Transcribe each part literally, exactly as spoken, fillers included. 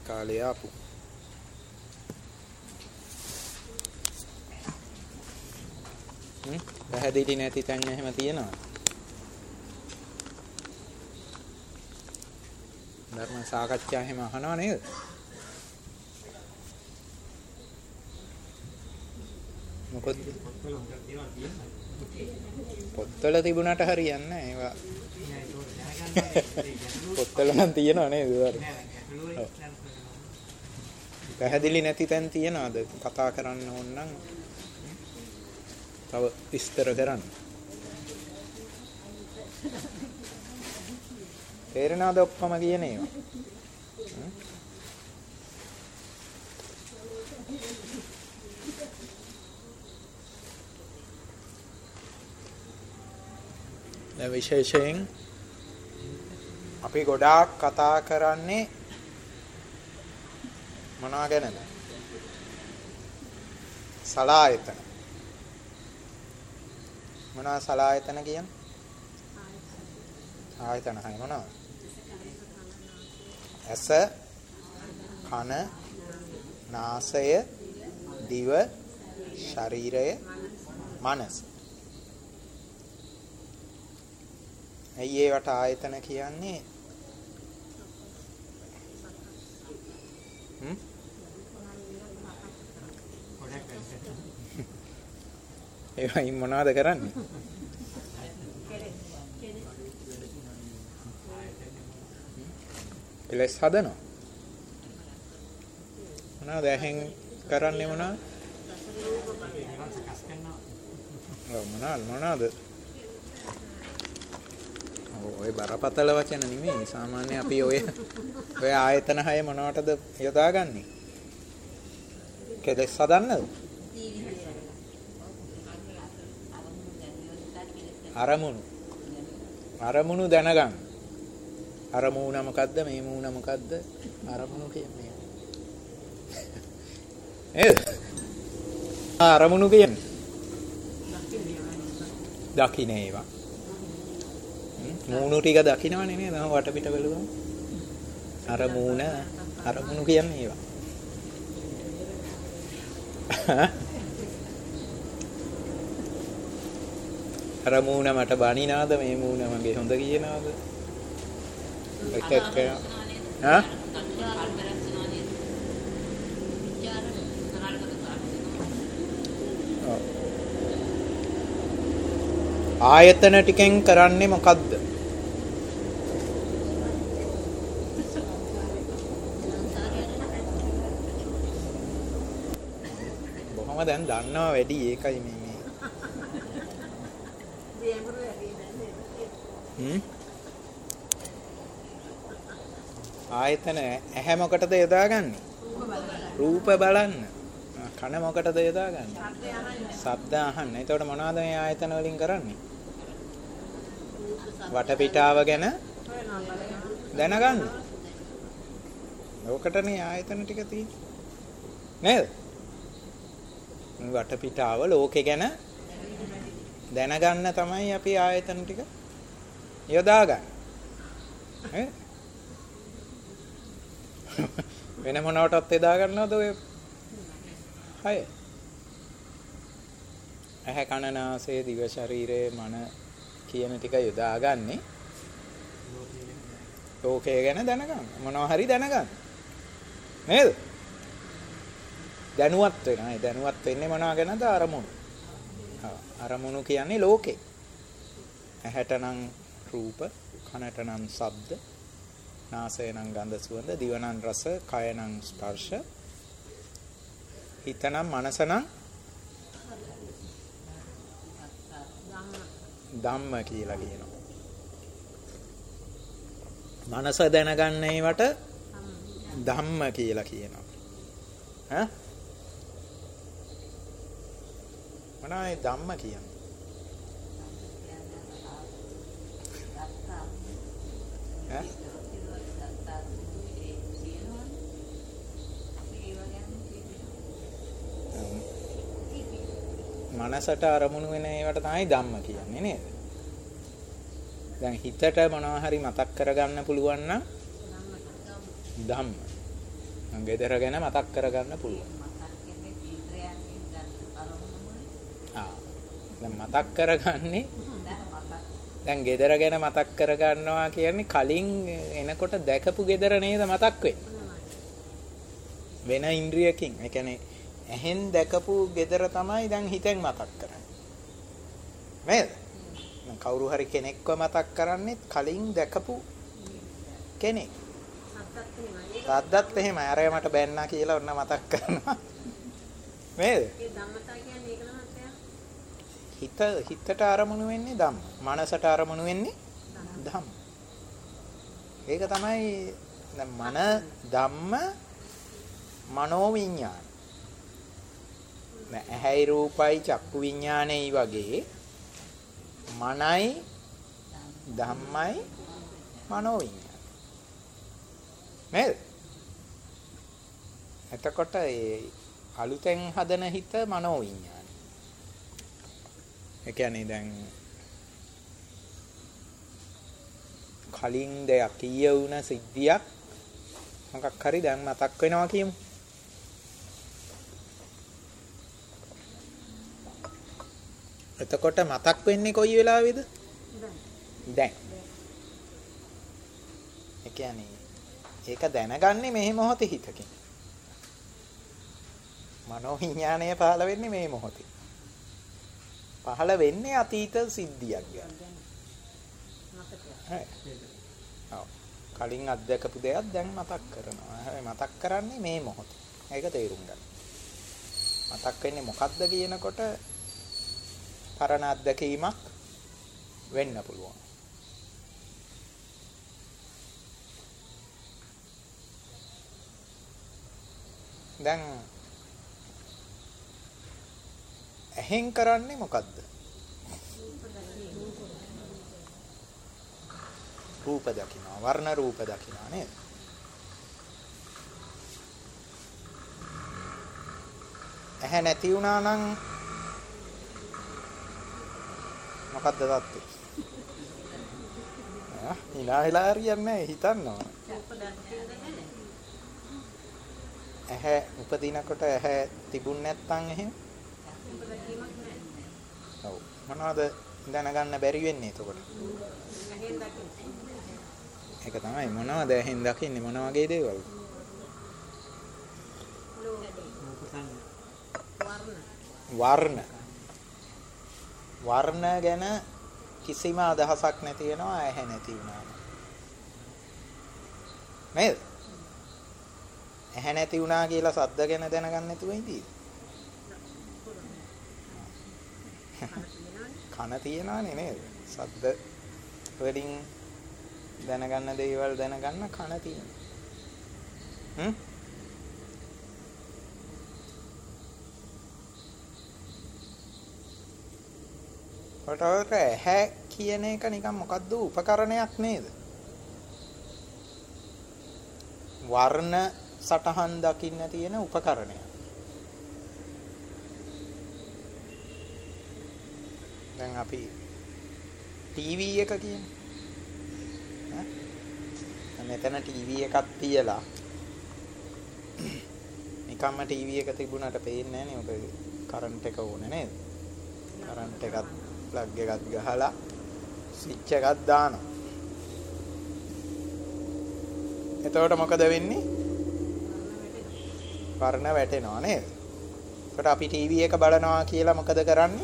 කාලේ ආපු. හ්ම් පැහැදිලි නැති තැන් එහෙම තියෙනවා. ධර්ම සාකච්ඡා එහෙම අහනවා නේද? මොකද පොත්වල තිබුණාට හරියන්නේ නැහැ ඒවා. පොත්වල නම් තියෙනවා නේද? පැහැදිලි නැති තැන් තියනවාද? කතා කරන්න ඕන නම් තව විස්තර කරන්න. තේරෙනවද ඔක්කොම කියන ඒවා? දැන් විශේෂයෙන් අපි ගොඩාක් කතා කරන්නේ මොනවා ගැනද? සලායතන. මොනවා සලායතන කියන්නේ? ආයතන හය මොනවද? ඇස, කන, නාසය, දිව, ශරීරය, මනස. ඇයි ඒවට ආයතන කියන්නේ? හ්ම්? ඒවයින් මොනවද කරන්නේ? එලස් හදනවා. මොනවද ඇහෙන් කරන්නේ මොනවද? ඔව් මොනවද මොනවද? ඔය බරපතල වචන නෙමෙයි. සාමාන්‍ය අපි ඔය ඔය ආයතන හය මොනවටද යොදාගන්නේ? කෙලස් හදන්නද? අරමුණු. අරමුණු දැනගන්න. අරමුණ මොකද්ද? මේ මූණ මොකද්ද? අරමුණු කියන්නේ. නේද? අරමුණු කියන්නේ. දකින්න ඒවා. මූණු ටික දකින්නවනේ නේද? මම වටපිට බැලුවම. අරමුණ අරමුණු කියන්නේ ඒවා. අරමුණ මට බනිනාද? මේ මූණ මගේ හොඳ කියනවාද? එක එක හා ආයතන ටිකෙන් කරන්නේ මොකද්ද? බොහොම දැන් දන්නවා වැඩි ඒකයි මේ මේ. හ්ම් ආයතන ඇහැ මොකටද යොදාගන්නේ? රූප බලන්න. කන මොකටද යොදාගන්නේ? ශබ්ද අහන්න. එතකොට මොනවද මේ ආයතන වලින් කරන්නේ? වටපිටාව ගැන දැනගන්න. ලෝකටනේ ආයතන ටික තියෙන්නේ. නේද? වටපිටාව ලෝකේ ගැන දැනගන්න තමයි අපි ආයතන ටික යොදාගන්නේ. ඈ වෙන මොනවටත් යොදා ගන්නවද ඔය හය? ඇහැ කන නාසය දිව ශරීරය මන කියන ටික යොදාගන්නේ ලෝකය ගැන දැනගන්න. මොනවා හරි දැනගන්න. නේද? දැනුවත් වෙනවා. ඒ දැනුවත් වෙන්නේ මොනවා ගැනද? අරමුණු. ආ අරමුණු කියන්නේ ලෝකේ. ඇහැට නම් රූප, කනට නම් ශබ්ද, නාසය නම් ගන්ධ සුවඳ, දිව නම් රස, කය නම් ස්පර්ශ, හිත නම් මනස නම් ධම්ම කියලා කියනවා. මනස දැනගන්න ඒවට ධම්ම කියලා කියනවා. ඈ මොනවායි ධම්ම කියන්නේ? ඈ මනසට අරමුණු වෙන ඒවට තමයි ධම්ම කියන්නේ නේද? දැන් හිතට මොනවා හරි මතක් කරගන්න පුළුවන් නම් ධම්ම. ගෙදර ගැන මතක් කරගන්න පුළුවන්. ආ දැන් මතක් කරගන්නේ දැන් ගෙදර ගැන මතක් කරගන්නවා කියන්නේ කලින් එනකොට දැකපු ගෙදර නේද මතක් වෙන්නේ. වෙන ඉන්ද්‍රියකින්. ඒ කියන්නේ ඇහෙන් දැකපු ගෙදර තමයි දැන් හිතෙන් මතක් කරන්නේ. නේද? කවුරු හරි කෙනෙක්ව මතක් කරන්නේ කලින් දැකපු කෙනෙක්. සද්දත් එහෙමයි. අරය මට බැන්නා කියලා ඔන්න මතක් කරනවා. නේද? ඒ ධම්මතා කියන්නේ ඒක නමත්තයා. හිත හිතට අරමුණු වෙන්නේ ධම්ම. මනසට අරමුණු වෙන්නේ ධම්ම. ඒක තමයි දැන් මන ධම්ම මනෝ විඥාන. දැන් ඇහැයි රූපයි චක්කු විඥානයි වගේ මනයි ධම්මයි මනෝ විඥාන. නේද? එතකොට ඒ අලුතෙන් හදන හිත මනෝ විඥාන. ඒ කියන්නේ දැන් කලින් දෙයක් කිය වුණ සිද්ධියක් මොකක් හරි දැන් මතක් වෙනවා කියමු. එතකොට මතක් වෙන්නේ කොයි වෙලාවේද? දැන්. ඒ කියන්නේ ඒක දැනගන්නේ මේ මොහොතේ හිතකින්. මනෝ විඥානය පහළ වෙන්නේ මේ මොහොතේ. පහළ වෙන්නේ අතීත සිද්ධියක් ගැන. ඔව්. කලින් අත්දකපු දෙයක් දැන් මතක් කරනවා. හැබැයි මතක් කරන්නේ මේ මොහොතේ. ඒක තේරුම් ගන්න. මතක් වෙන්නේ මොකක්ද කියනකොට පරණ අත්දැකීමක් වෙන්න පුළුවන්. දැන් ඇහෙන් කරන්නේ මොකද්ද? රූප දකිනවා. වර්ණ රූප දකිනවා නේද? ඇහැ නැති වුණා නම් මොකද්ද තත්ත්වය? ආ ඉනා වෙලා හරියන්නේ නැහැ හිතන්නවා. ඇහැ උපදිනකොට ඇහැ තිබුණ නැත්නම් එහෙම ඔව් මොනවද දැනගන්න බැරි වෙන්නේ එතකොට? ඒක තමයි මොනවද ඇහෙන් දකින්නේ මොන වගේ දේවල්? වර්ණ වර්ණ ගැන කිසිම අදහසක් නැති වෙනවා ඇහැ නැති වුණාම. නේද? ඇහැ නැති වුණා කියලා සද්ද ගැන දැනගන්න නැතුව ඉඳී. කන තියනවානේ නේද? සද්ද වලින් දැනගන්න දේවල් දැනගන්න කන තියෙනවා. හ්ම්? ඔතකොට ඇහැ කියන එක නිකන් මොකද්ද උපකරණයක් නේද? වර්ණ සටහන් දකින්න තියෙන උපකරණයක්. දැන් අපි ටීවී එක කියමු. ඈ මෙතන ටීවී එකක් තියලා නිකම්ම ටීවී එක තිබුණාට පේන්නේ නැහැ නේ. ඔබ කරන්ට් එක ඕනේ නේද? කරන්ට් එකත් ප්ලග් එකත් ගහලා ස්විච් එකක් දානවා. එතකොට මොකද වෙන්නේ? වර්ණ වැටෙනවා නේද? එතකොට අපි ටීවී එක බලනවා කියලා මොකද කරන්නේ?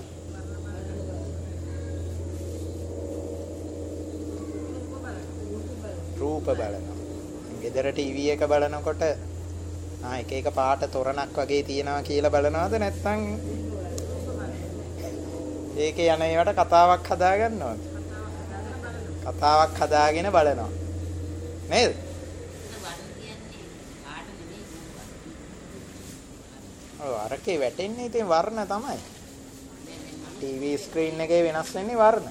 රූප බලනවා. ගෙදර ටීවී එක බලනකොට ආ එක එක පාට තොරණක් වගේ තියනවා කියලා බලනවද නැත්නම් ඒකේ යන ඒවට කතාවක් හදා ගන්නවද? කතාවක් හදාගෙන බලනවා. නේද? ඔව් අරකේ වැටෙන්නේ ඉතින් වර්ණ තමයි. ටීවී ස්ක්‍රීන් එකේ වෙනස් වෙන්නේ වර්ණ.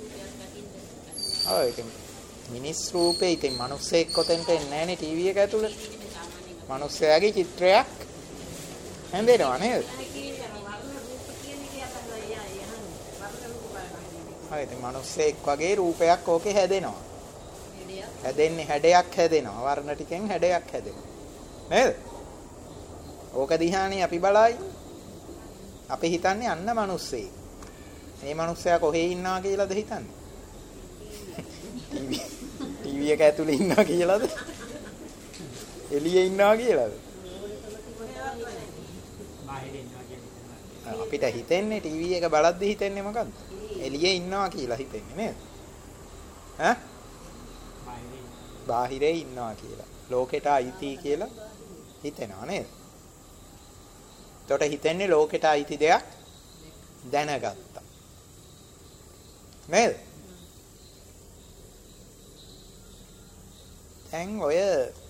ඔව් ඉතින් මිනිස් රූපේ ඉතින් මිනිස්සෙක් කොතෙන්ට එන්නේ නැහනේ ටීවී එක ඇතුළේ. මිනිස්සයාගේ චිත්‍රයක් හැදෙනවා නේද? හරි ඉතින් මිනිස්සෙක් වගේ රූපයක් ඕකේ හැදෙනවා. හැදෙන්නේ හැඩයක් හැදෙනවා. වර්ණ ටිකෙන් හැඩයක් හැදෙනවා. නේද? ඕක දිහානේ අපි බලයි. අපි හිතන්නේ අන්න මිනිස්සේ. මේ මිනිස්සයා කොහේ ඉන්නවා කියලාද හිතන්නේ? ටීවී ටීවී එක ඇතුලේ ඉන්නවා කියලාද? එළියේ ඉන්නවා කියලාද? අපිට හිතෙන්නේ ටීවී එක බලද්දි හිතෙන්නේ මොකද්ද? එළියේ ඉන්නවා කියලා හිතෙන්නේ නේද? ඈ? බාහිරේ ඉන්නවා කියලා. ලෝකෙට අයිති කියලා හිතෙනවා නේද? එතකොට හිතන්නේ ලෝකෙට අයිති දෙයක් දැනගත්තා. නේද? දැන් ඔය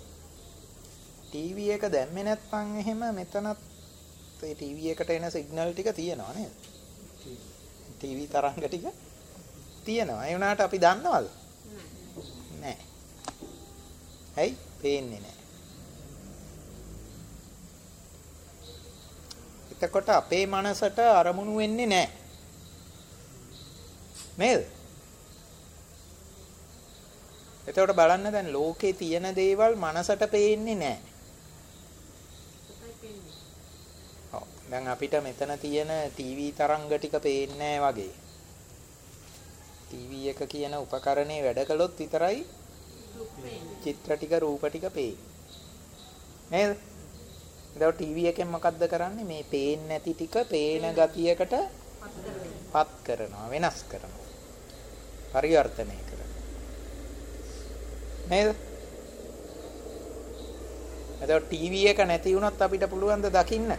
ටීවී එක දැම්මේ නැත්නම් එහෙම මෙතනත් ඒ ටීවී එකට එන සිග්නල් ටික තියෙනවා නේද? ටීවී තරංග ටික තියෙනවා. ඒ වුණාට අපි දන්නවද? නැහැ. ඇයි? පේන්නේ නැහැ. එතකොට අපේ මනසට අරමුණු වෙන්නේ නැහැ. නේද? එතකොට බලන්න දැන් ලෝකේ තියෙන දේවල් මනසට පේන්නේ නැහැ. ඔව්. දැන් අපිට මෙතන තියෙන ටීවී තරංග ටික පේන්නේ නැහැ වගේ. ටීවී එක කියන උපකරණේ වැඩ කළොත් විතරයි චිත්‍ර ටික රූප ටික පේන්නේ. නේද? එතකොට ටීවී එකෙන් මොකද්ද කරන්නේ? මේ පේන්නේ නැති ටික පේන ගතියකට පත් කරනවා, වෙනස් කරනවා. පරිවර්තනය කරනවා. නේද? එතකොට ටීවී එක නැති වුණොත් අපිට පුළුවන් ද දකින්න?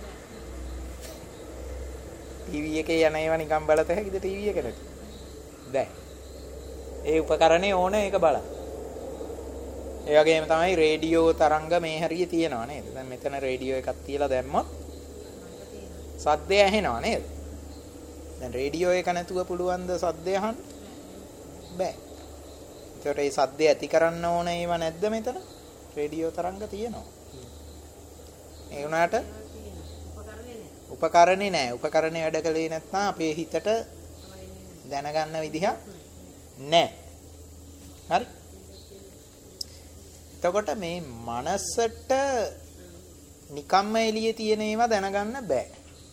ටීවී එකේ යන ඒවා නිකන් බලත හැකිද ටීවී එක නැති? බෑ. ඒ උපකරණේ ඕන ඒක බලන්න. ඒ වගේම තමයි රේඩියෝ තරංග මේ හරිය තියෙනවා නේද? දැන් මෙතන රේඩියෝ එකක් තියලා දැම්මොත් සද්දය ඇහෙනවා නේද? දැන් රේඩියෝ එක නැතුව පුළුවන් ද සද්දය අහන්න? බෑ. ඒකට ඒ සද්දය ඇති කරන්න ඕන ඒවා නැද්ද මෙතන? රේඩියෝ තරංග තියෙනවා. ඒ වුණාට උපකරණේ නැහැ. උපකරණේ වැඩ කළේ නැත්නම් අපේ හිතට දැනගන්න විදිහක් නැහැ. හරි? එතකොට මේ මනසට නිකම්ම එළියේ තියෙන ඒවා දැනගන්න බෑ.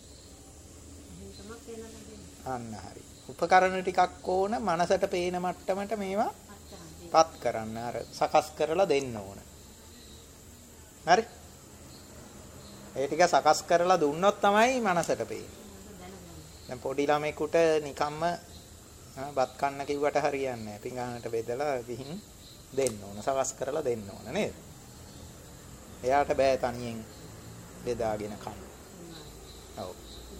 අන්න හරි. උපකරණ ටිකක් ඕන මනසට පේන මට්ටමට මේවා පත් කරන්න අර සකස් කරලා දෙන්න ඕන. හරි? ඒ ටික සකස් කරලා දුන්නොත් තමයි මනසට පේන්නේ. දැන් පොඩි ළමෙකුට නිකම්ම බත් කන්න කිව්වට හරියන්නේ නැහැ. පිඟානට බෙදලා ගිහින් දෙන්න ඕන. සකස් කරලා දෙන්න ඕන නේද? එයාට බෑ තනියෙන් බෙදාගෙන කන්න. ඔව්.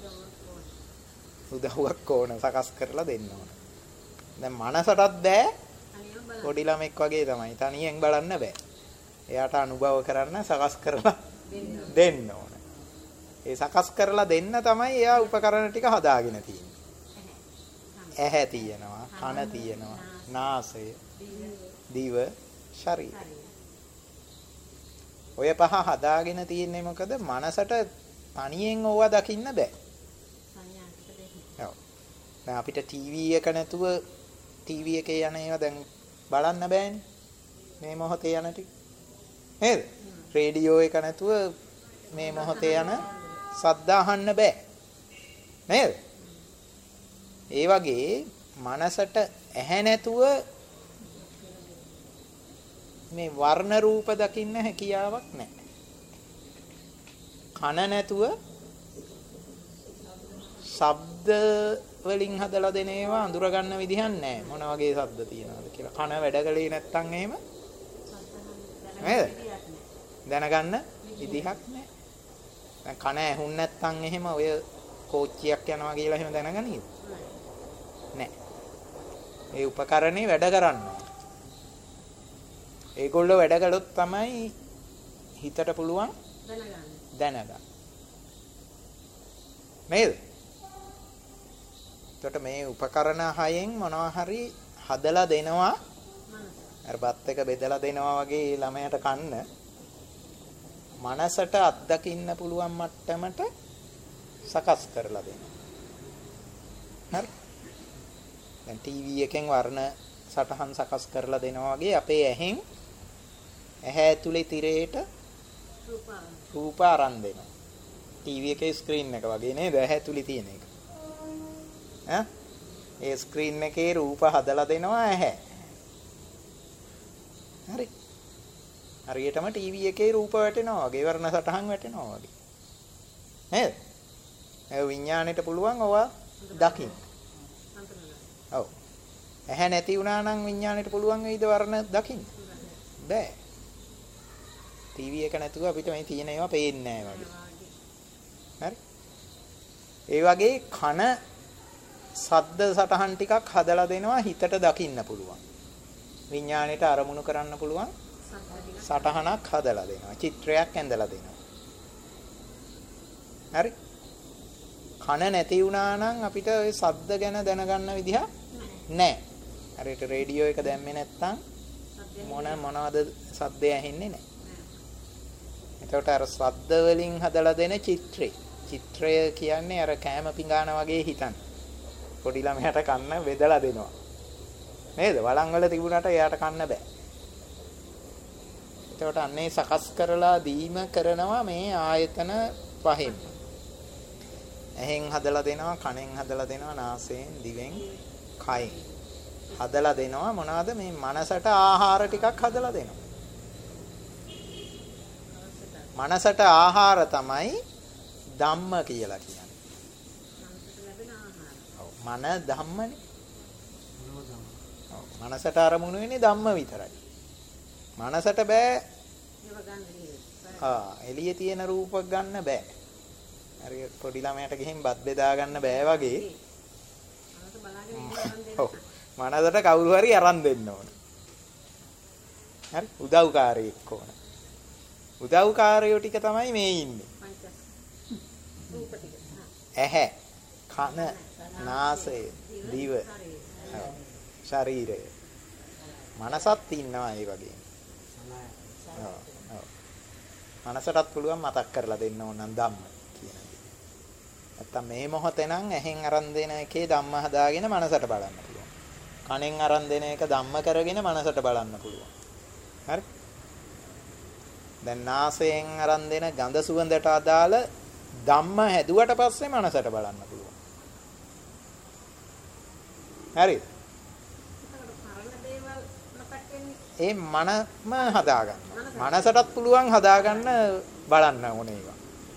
උදව්වක් ඕන සකස් කරලා දෙන්න ඕන. දැන් මනසටත් බෑ. පොඩි ළමෙක් වගේ තමයි. තනියෙන් බලන්න බෑ. එයාට අනුභව කරන්න සකස් කරලා දෙන්න ඕන. ඒ සකස් කරලා දෙන්න තමයි එයා උපකරණ ටික හදාගෙන තියෙන්නේ. ඇහැ තියෙනවා, කන තියෙනවා, නාසය, දිව, ශරීරය. ඔය පහ හදාගෙන තියෙන්නේ මොකද? මනසට තනියෙන් ඕවා දකින්න බෑ. ඔව්. දැන් අපිට ටීවී එක නැතුව ටීවී එකේ යන ඒවා දැන් බලන්න බෑනේ. මේ මොහොතේ යන ටික. නේද? රේඩියෝ එක නැතුව මේ මොහොතේ යන ශබ්ද අහන්න බෑ. නේද? ඒ වගේ මනසට ඇහැ නැතුව මේ වර්ණ රූප දකින්න හැකියාවක් නැහැ. කන නැතුව ශබ්ද වලින් හදලා දෙන ඒවා අඳුර ගන්න විදිහක් නැහැ. මොන වගේ ශබ්ද තියනවද කියලා. කන වැඩ කලේ නැත්තම් එහෙම නේද? දැනගන්න විදිහක් නැහැ. දැන් කන ඇහුන් නැත්තම් එහෙම ඔය කෝච්චියක් යනවා කියලා එහෙම දැනගනීද? නැහැ. ඒ උපකරණේ වැඩ කරන්නේ. ඒගොල්ලෝ වැඩ කළොත් තමයි හිතට පුළුවන් දැනගන්න. නේද? එතකොට මේ උපකරණ හයෙන් මොනවා හරි හදලා දෙනවා. අර බත් එක බෙදලා දෙනවා වගේ ළමයට කන්න. මනසට අත්දකින්න පුළුවන් මට්ටමට සකස් කරලා දෙනවා. හරි? දැන් ටීවී එකෙන් වර්ණ සටහන් සකස් කරලා දෙනවා වගේ අපේ ඇහෙන් ඇහැ ඇතුලේ තිරේට රූප අරන් දෙනවා. ටීවී එකේ ස්ක්‍රීන් එක වගේ නේද? ඇහැ තුලි තියෙන එක. ඈ? ඒ ස්ක්‍රීන් එකේ රූප හදලා දෙනවා ඇහැ. හරි. හරියටම ටීවී එකේ රූප වැටෙනවා වගේ වර්ණ සටහන් වැටෙනවා වගේ. නේද? ඒ විඥාණයට පුළුවන් ඔවා දකින්න. ඔව්. ඇහැ නැති වුණා නම් විඥාණයට පුළුවන් වෙයිද වර්ණ දකින්න? බෑ. ටීවී එක නැතුව අපිට මේ තියෙන ඒවා පේන්නේ නැහැ වගේ. හරි. ඒ වගේ කන සද්ද සටහන් ටිකක් හදලා දෙනවා හිතට දකින්න පුළුවන්. විඥාණයට අරමුණු කරන්න පුළුවන් සටහනක් හදලා දෙනවා. චිත්‍රයක් ඇඳලා දෙනවා. හරි. කන නැති වුණා නම් අපිට ওই සද්ද ගැන දැනගන්න විදිහ නැහැ. හරියට රේඩියෝ එක දැම්මේ නැත්තම් මොන මොනවද සද්ද ඇහෙන්නේ නැහැ. එතකොට අර ශබ්ද වලින් හදලා දෙන චිත්‍රේ. චිත්‍රය කියන්නේ අර කෑම පිඟාන වගේ හිතන්න. පොඩි ළමයාට කන්න බෙදලා දෙනවා. නේද? වළං වල තිබුණාට එයාට කන්න බෑ. එතකොට අන්නේ සකස් කරලා දීම කරනවා මේ ආයතන පහෙන්. ඇහෙන් හදලා දෙනවා, කනෙන් හදලා දෙනවා, නාසයෙන්, දිවෙන්, කයෙන්. හදලා දෙනවා මොනවාද මේ මනසට ආහාර ටිකක් හදලා දෙනවා. මනසට ආහාර තමයි ධම්ම කියලා කියන්නේ. ඔව් මන ධම්මනේ. ඔව් මනසට අරමුණු වෙන්නේ ධම්ම විතරයි. මනසට බෑ ආ එළියේ තියෙන රූප ගන්න බෑ. හරි පොඩි ළමයට ගිහින් බත් බෙදා ගන්න බෑ වගේ. ඔව් මනසට කවුරු හරි අරන් දෙන්න ඕන. හරි උදව්කාරයෙක් ඕන. උදව්කාරයෝ ටික තමයි මේ ඉන්නේ. ඇහැ, කන, නාසය, දිව, ශරීරය. මනසත් ඉන්නවා ඒ වගේ. ඔව් ඔව්. මනසටත් පුළුවන් මතක් කරලා දෙන්න ඕන නම් ධම්ම කියන දේ. නැත්තම් මේ මොහොතේ නම් ඇහෙන් අරන් දෙන එකේ ධම්ම හදාගෙන මනසට බලන්න පුළුවන්. කනෙන් අරන් දෙන එක ධම්ම කරගෙන මනසට බලන්න පුළුවන්. හරි? දැන් නාසයෙන් අරන් දෙන ගඳ සුවඳට අදාළ ධම්ම හැදුවට පස්සේ මනසට බලන්න පුළුවන්. හරිද? ඒ මනම හදාගන්න. මනසටත් පුළුවන් හදාගන්න බලන්න ඕනේ ඒවා.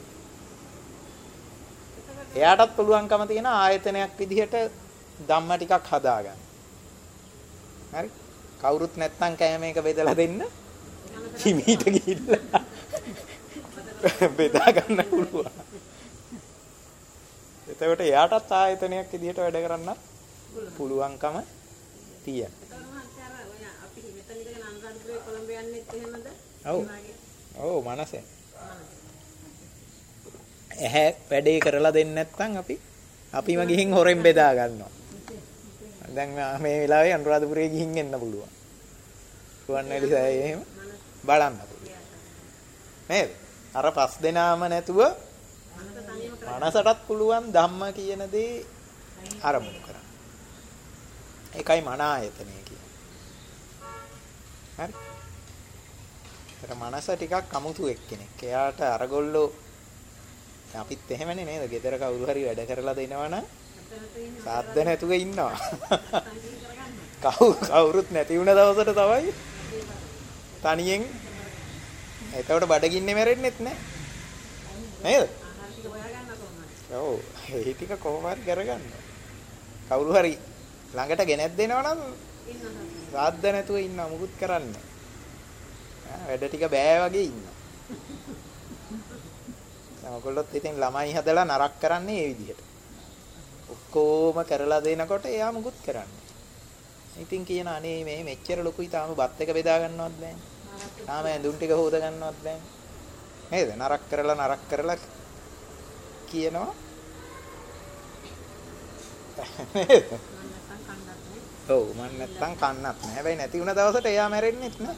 එයාටත් පුළුවන්කම තියෙන ආයතනයක් විදිහට ධම්ම ටිකක් හදාගන්න. හරි? කවුරුත් නැත්තම් කෑම එක බෙදලා දෙන්න. හිමීට ගිහිල්ලා බෙදා ගන්න පුළුවන්. එතකොට එයාටත් ආයතනයක් විදිහට වැඩ කරන්න පුළුවන්කම තියෙනවා. ඔව්. ඔව් මනසෙන්. ඇහැ වැඩේ කරලා දෙන්නේ නැත්නම් අපි අපිම ගිහින් හොරෙන් බෙදා ගන්නවා. දැන් මේ වෙලාවේ අනුරාධපුරේ ගිහින් එන්න පුළුවන්. රුවන්වැලි සෑයේ එහෙම බලන්න පුළුවන්. නේද? අර පස් දෙනාම නැතුව මනසටත් පුළුවන් ධම්ම කියන දේ අරමුණු කරන්න. ඒකයි මන ආයතනය කියන්නේ. හරි? ඒතර මනස ටිකක් අමුතු එක්කෙනෙක්. එයාට අරගොල්ලෝ අපිත් එහෙමනේ නේද? ගෙදර කවුරු හරි වැඩ කරලා දෙනවනම් සාද්ද නැතුව ඉන්නවා. කවුරු කවුරුත් නැති වුණ දවසට තමයි තනියෙන් එතකොට බඩගින්නේ මැරෙන්නෙත් නෑ. නේද? ඔව් ඒ ටික කොහොම හරි කරගන්න. කවුරු හරි ළඟට ගෙනත් දෙනවනම් සාද්ද නැතුව ඉන්නවා මුකුත් කරන්නේ. වැඩ ටික බෑ වගේ ඉන්නවා. දැන් ඔයගොල්ලොත් ඉතින් ළමයි හදලා නරක කරන්නේ මේ විදිහට. ඔක්කොම කරලා දෙනකොට එයා මුකුත් කරන්නේ. ඉතින් කියන අනේ මේ මෙච්චර ලොකුයි තාම බත් එක බෙදා ගන්නවත් බෑනේ. තාම ඇඳුම් ටික හොද ගන්නවත් බෑනේ. නේද? නරක කරලා නරක කරලා කියනවා. නේද? ඔව් මම නැත්තම් කන්නත් නෑ. හැබැයි නැති වුණ දවසට එයා මැරෙන්නෙත් නෑ.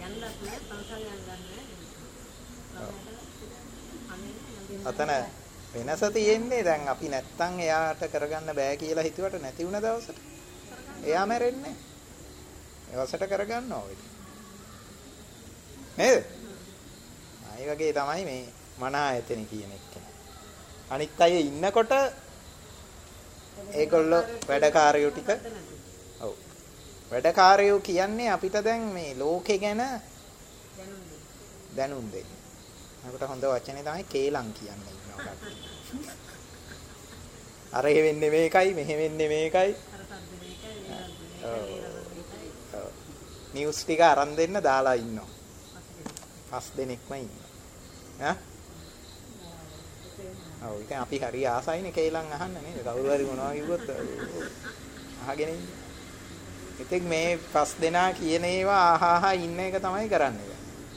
අතන වෙනස තියෙන්නේ දැන් අපි නැත්තම් එයාට කරගන්න බෑ කියලා හිතුවට නැති වුණ දවසට එයා මැරෙන්නේ. ඒවසට කරගන්නවා ඔය. නේද? ආයෙ ඒ වගේ තමයි මේ මන ආයතන කියන එක. අනිත් අය ඉන්නකොට ඒගොල්ලෝ වැඩකාරයෝ ටික ඔව් වැඩකාරයෝ කියන්නේ අපිට දැන් මේ ලෝකේ ගැන දැනුම් දෙන්න. අපිට හොඳ වචනේ තමයි කේලම් කියන්නේ ඉන්නවා. අර එහෙ වෙන්නේ මේකයි මෙහෙ වෙන්නේ මේකයි. ඔව් නිවුස් ටික අරන් දෙන්න දාලා ඉන්නවා. පස් දෙනෙක්ම ඉන්නවා. ඈ ඔව් ඉතින් අපි හරි ආසයිනේ කේලම් අහන්න නේද? කවුරු හරි මොනවා කිව්වොත් අහගෙන ඉන්න. ඉතින් මේ පස් දෙනා කියන ඒවා ආහාහා ඉන්න එක තමයි කරන්නේ.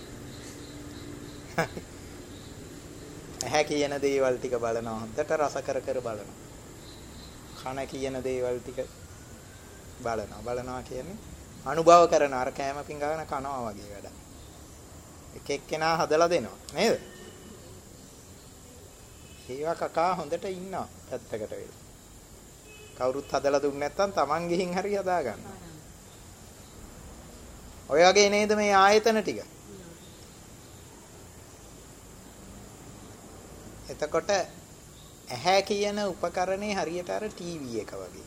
ඇහැ කියන දේවල් ටික බලනවා හොඳට රස කර කර බලනවා. කන කියන දේවල් ටික බලනවා. බලනවා කියන්නේ අනුභව කරන අර කෑම පිඟාන කනවා වගේ වැඩ. එක එක්කෙනා හදලා දෙනවා නේද? ඒවා කකා හොඳට ඉන්නවා පැත්තකට වෙලා. කවුරුත් හදලා දුන්නේ නැත්නම් Taman ගිහින් හරි හදා ගන්නවා. ඔය වගේ නේද මේ ආයතන ටික? එතකොට ඇහැ කියන උපකරණේ හරියට අර ටීවී එක වගේ.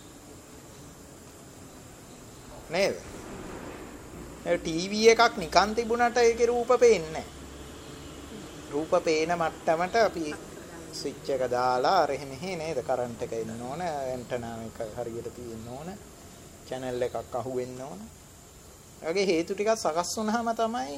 නේද? ඒ ටීවී එකක් නිකන් තිබුණාට ඒකේ රූප පේන්නේ නැහැ. රූප පේන මට්ටමට අපි ස්විච් එක දාලා අර මෙහෙ නේද කරන්ට් එක එන්න ඕන, ඇන්ටනා එක හරියට තියෙන්න ඕන, channel එකක් අහු වෙන්න ඕන. ඒ වගේ හේතු ටිකක් සකස් වුණාම තමයි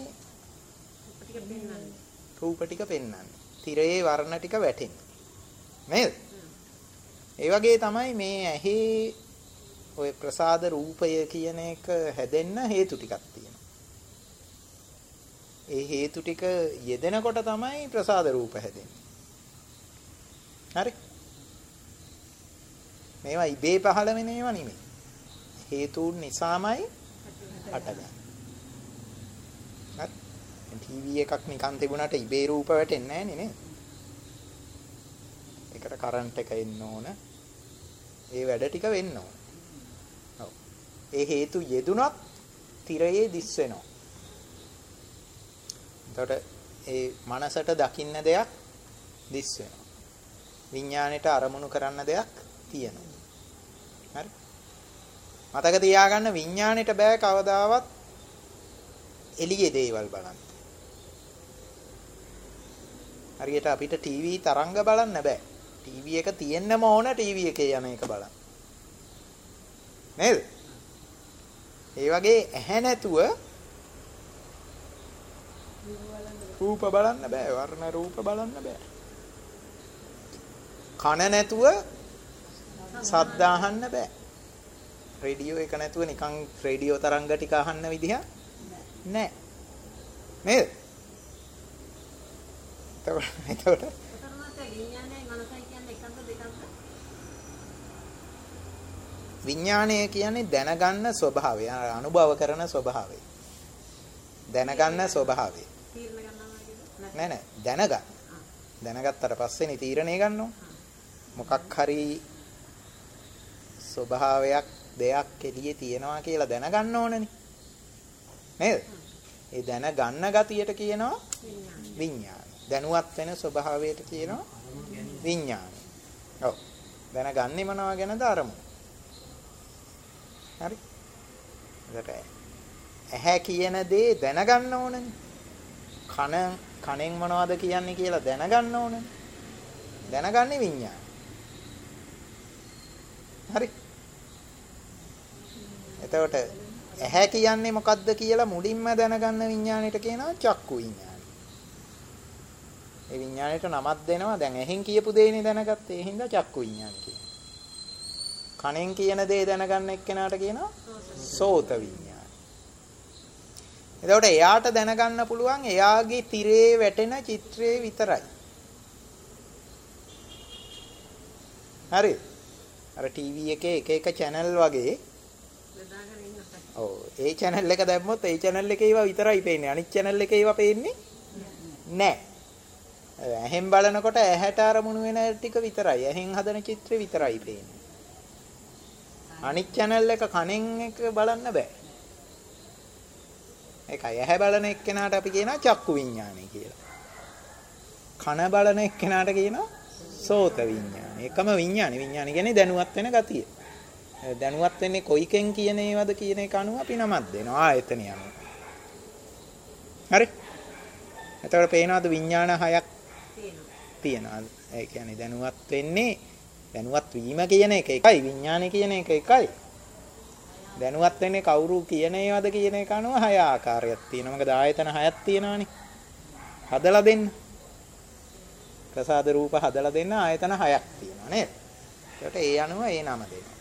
රූප ටික පෙන්වන්නේ. තිරයේ වර්ණ ටික වැටෙන්නේ. නේද? ඒ වගේ තමයි මේ ඇහි ඔය ප්‍රසාද රූපය කියන එක හැදෙන්න හේතු ටිකක් තියෙනවා. ඒ හේතු ටික යෙදෙනකොට තමයි ප්‍රසාද රූප හැදෙන්නේ. හරි? මේවා ඉබේ පහළ වෙන ඒවා නෙමෙයි. හේතුන් නිසාමයි හටගන්නේ. හරි? ටීවී එකක් නිකන් තිබුණාට ඉබේ රූප වැටෙන්නේ නැහැ නේ. ඒකට කරන්ට් එක එන්න ඕන. ඒ වැඩ ටික වෙන්න ඕන. ඔව්. ඒ හේතු යෙදුනොත් තිරයේ දිස් වෙනවා. එතකොට ඒ මනසට දකින්න දෙයක් දිස් වෙනවා. විඥාණයට අරමුණු කරන්න දෙයක් තියෙනවා. හරි? මතක තියාගන්න විඥාණයට බෑ කවදාවත් එළියේ දේවල් බලන්න. හරියට අපිට ටීවී තරංග බලන්න බෑ. ටීවී එක තියෙන්නම ඕන ටීවී එකේ යන එක බලන්න. නේද? ඒ වගේ ඇහැ නැතුව රූප බලන්න බෑ. වර්ණ රූප බලන්න බෑ. කන නැතුව ශබ්ද අහන්න බෑ. රේඩියෝ එක නැතුව නිකන් රේඩියෝ තරංග ටික අහන්න විදිහ නෑ. නේද? එතකොට විඥානය කියන්නේ දැනගන්න ස්වභාවය, අනුභව කරන ස්වභාවය. දැනගන්න ස්වභාවය. නෑ නෑ දැනගන්න. දැනගත්තට පස්සේනේ තීරණය ගන්න ඕන. මොකක් හරි ස්වභාවයක් දෙයක් එළියේ තියෙනවා කියලා දැනගන්න ඕනනේ. නේද? ඒ දැනගන්න ගතියට කියනවා විඥානය. දැනුවත් වෙන ස්වභාවයට කියනවා විඥානය. ඔව්. දැනගන්නේ මොනවා ගැනද? අරමුණ. හරි? එතකොට ඇහැ කියන දේ දැනගන්න ඕනනේ. කන කනෙන් මොනවද කියන්නේ කියලා දැනගන්න ඕනනේ. දැනගන්නේ විඥානය. හරි? එතකොට ඇහැ කියන්නේ මොකද්ද කියලා මුලින්ම දැනගන්න විඥාණයට කියනවා චක්කු විඥානය. ඒ විඥාණයට නමක් දෙනවා. දැන් ඇහෙන් කියපු දේනේ දැනගත්තේ. ඒ හින්දා චක්කු විඥානය කියනවා. කනෙන් කියන දේ දැනගන්න එක්කෙනාට කියනවා සෝත විඥානය. එතකොට එයාට දැනගන්න පුළුවන් එයාගේ තිරේ වැටෙන චිත්‍රේ විතරයි. හරි? අර ටීවී එකේ එක එක channel වගේ ඔව් ඒ channel එක දැම්මොත් ඒ channel එකේ ඒවා විතරයි පේන්නේ. අනිත් channel එකේ ඒවා පේන්නේ නැහැ. ඇහෙන් බලනකොට ඇහැට අරමුණු වෙන ටික විතරයි. ඇහෙන් හදන චිත්‍රය විතරයි පේන්නේ. අනිත් channel එක කනෙන් එක බලන්න බෑ. ඒකයි ඇහැ බලන එක්කෙනාට අපි කියනවා චක්කු විඥානය කියලා. කන බලන එක්කෙනාට කියනවා සෝත විඥාන. එකම විඥාන. විඥාන කියන්නේ දැනුවත් වෙන ගතිය. දැනුවත් වෙන්නේ කොයිකෙන් කියන ඒවද කියන එක අනුව අපි නමක් දෙනවා ආයතනිය අනුව. හරි? එතකොට පේනවාද විඥාන හයක් තියෙනවා. ඒ කියන්නේ දැනුවත් වෙන්නේ දැනුවත් වීම කියන එක එකයි විඥානය කියන එක එකයි. දැනුවත් වෙන්නේ කවුරු කියන ඒවද කියන එක අනුව හය ආකාරයක් තියෙනවා. මොකද ආයතන හයක් තියෙනවානේ. හදලා දෙන්න. ප්‍රසාද රූප හදලා දෙන්න ආයතන හයක් තියෙනවා නේද? ඒකට ඒ අනුව ඒ නම දෙනවා.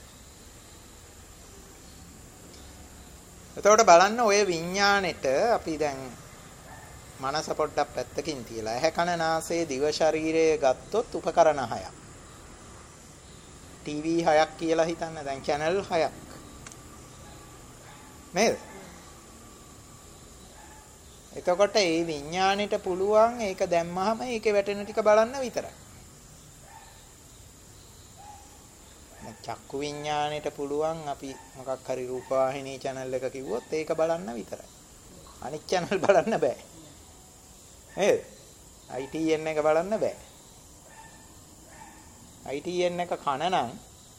එතකොට බලන්න ඔය විඥාණයට අපි දැන් මනස පොඩ්ඩක් පැත්තකින් තියලා ඇහැ කන නාසය දිව ශරීරය ගත්තොත් උපකරණ හයක්. ටීවී හයක් කියලා හිතන්න දැන් channel හයක්. නේද? එතකොට මේ විඥාණයට පුළුවන් ඒක දැම්මහම ඒකේ වැටෙන ටික බලන්න විතරයි. චක්කු විඥාණයට පුළුවන් අපි මොකක් හරි රූපවාහිනී channel එක කිව්වොත් ඒක බලන්න විතරයි. අනිත් channel බලන්න බෑ. නේද? I T N එක බලන්න බෑ. I T N එක කන නම්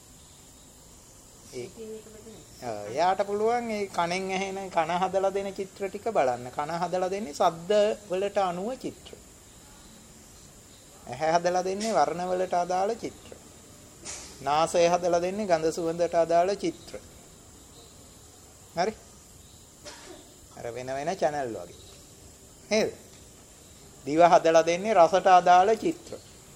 ඒ එයාට පුළුවන් ඒ කනෙන් ඇහෙන කන හදලා දෙන චිත්‍ර ටික බලන්න. කන හදලා දෙන්නේ ශබ්ද වලට අනුව චිත්‍ර. ඇහැ හදලා දෙන්නේ වර්ණ වලට අදාළ චිත්‍ර. නාසය හදලා දෙන්නේ ගඳ සුවඳට අදාළ චිත්‍ර. හරි? අර වෙන වෙන channel වගේ. නේද? දිව හදලා දෙන්නේ රසට අදාළ චිත්‍ර.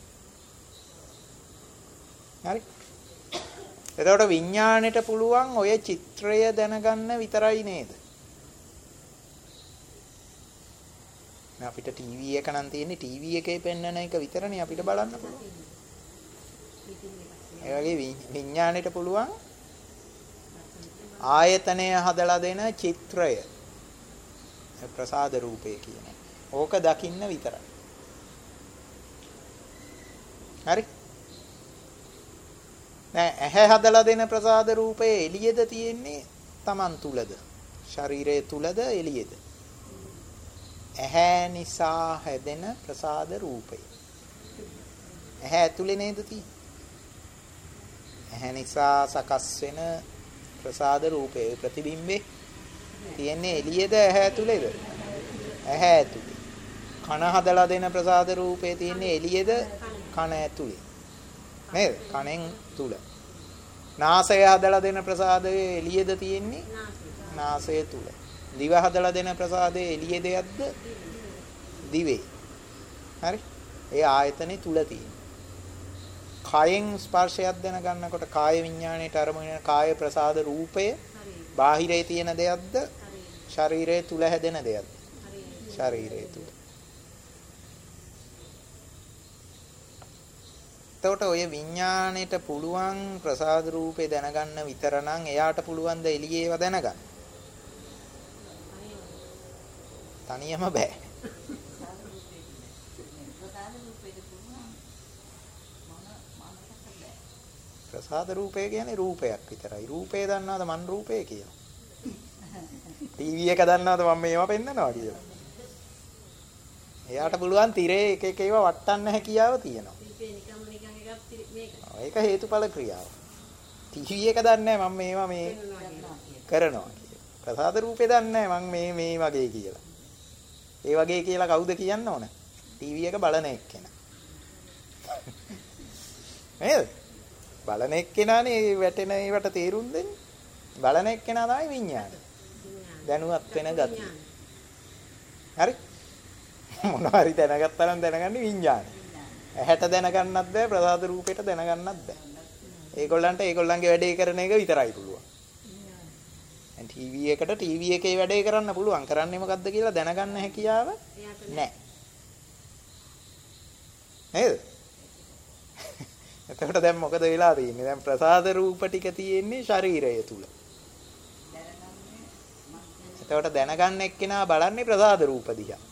හරි? එතකොට විඥාණයට පුළුවන් ඔය චිත්‍රය දැනගන්න විතරයි නේද? මේ අපිට ටීවී එක නම් තියෙන්නේ ටීවී එකේ පෙන්වන එක විතරනේ අපිට බලන්න පුළුවන්. ඒ වගේ විඥාණයට පුළුවන් ආයතනය හදලා දෙන චිත්‍රය ප්‍රසාද රූපය කියන්නේ. ඕක දකින්න විතරයි. හරි? නෑ ඇහැ හදලා දෙන ප්‍රසාද රූපය එළියද තියෙන්නේ Taman තුලද? ශරීරයේ තුලද එළියද? ඇහැ නිසා හැදෙන ප්‍රසාද රූපය. ඇහැ ඇතුලේ නේද තියෙන්නේ? ඇහැ නිසා සකස් වෙන ප්‍රසාද රූපේ ප්‍රතිබිම්බේ තියෙන්නේ එළියේද ඇහැ ඇතුලේද? ඇහැ ඇතුලේ. කන හදලා දෙන ප්‍රසාද රූපේ තියෙන්නේ එළියේද කන ඇතුලේ? නේද? කනෙන් තුල. නාසය හදලා දෙන ප්‍රසාදයේ එළියේද තියෙන්නේ? නාසය තුල. දිව හදලා දෙන ප්‍රසාදයේ එළියේ දෙයක්ද? දිවේ. හරි? ඒ ආයතනේ තුල තියෙන්නේ. කායෙන් ස්පර්ශයක් දැනගන්නකොට කාය විඥාණයට අරමුණ වෙන කාය ප්‍රසාද රූපය බාහිරේ තියෙන දෙයක්ද? ශරීරයේ තුල හැදෙන දෙයක්ද? ශරීරයේ තුල. එතකොට ඔය විඥාණයට පුළුවන් ප්‍රසාද රූපේ දැනගන්න විතර නම් එයාට පුළුවන් ද එළියේ ඒවා දැනගන්න? තනියම බෑ. ප්‍රසාද රූපය කියන්නේ රූපයක් විතරයි. රූපය දන්නවද මන් රූපය කියලා? ටීවී එක දන්නවද මම මේවා පෙන්නනවා කියලා? එයාට පුළුවන් තිරේ එක එක ඒවා වටන්න හැකියාව තියෙනවා. ඒක හේතුඵල ක්‍රියාව. ටීවී එක දන්නේ මම මේවා මේ කරනවා කියලා. ප්‍රසාද රූපේ දන්නේ මම මේ මේ වගේ කියලා. ඒ වගේ කියලා කවුද කියන්න ඕන? ටීවී එක බලන එක්කෙනා. නේද? බලන එක්කෙනානේ වැටෙන ඒවට තේරුම් දෙන්නේ. බලන එක්කෙනා තමයි විඥානය. දැනුවත් වෙන ගතිය. හරි? මොනවා හරි දැනගත්තා නම් දැනගන්නේ විඥානය. ඇහැට දැනගන්නත් බෑ ප්‍රසාද රූපයට දැනගන්නත් බෑ. ඒගොල්ලන්ට ඒගොල්ලන්ගේ වැඩේ කරන එක විතරයි පුළුවන්. දැන් ටීවී එකට ටීවී එකේ වැඩේ කරන්න පුළුවන්. කරන්නේ මොකද්ද කියලා දැනගන්න හැකියාව නැහැ. නේද? එතකොට දැන් මොකද වෙලා තියෙන්නේ? දැන් ප්‍රසාද රූප ටික තියෙන්නේ ශරීරය තුල. එතකොට දැනගන්න එක්කෙනා බලන්නේ ප්‍රසාද රූප දිහා.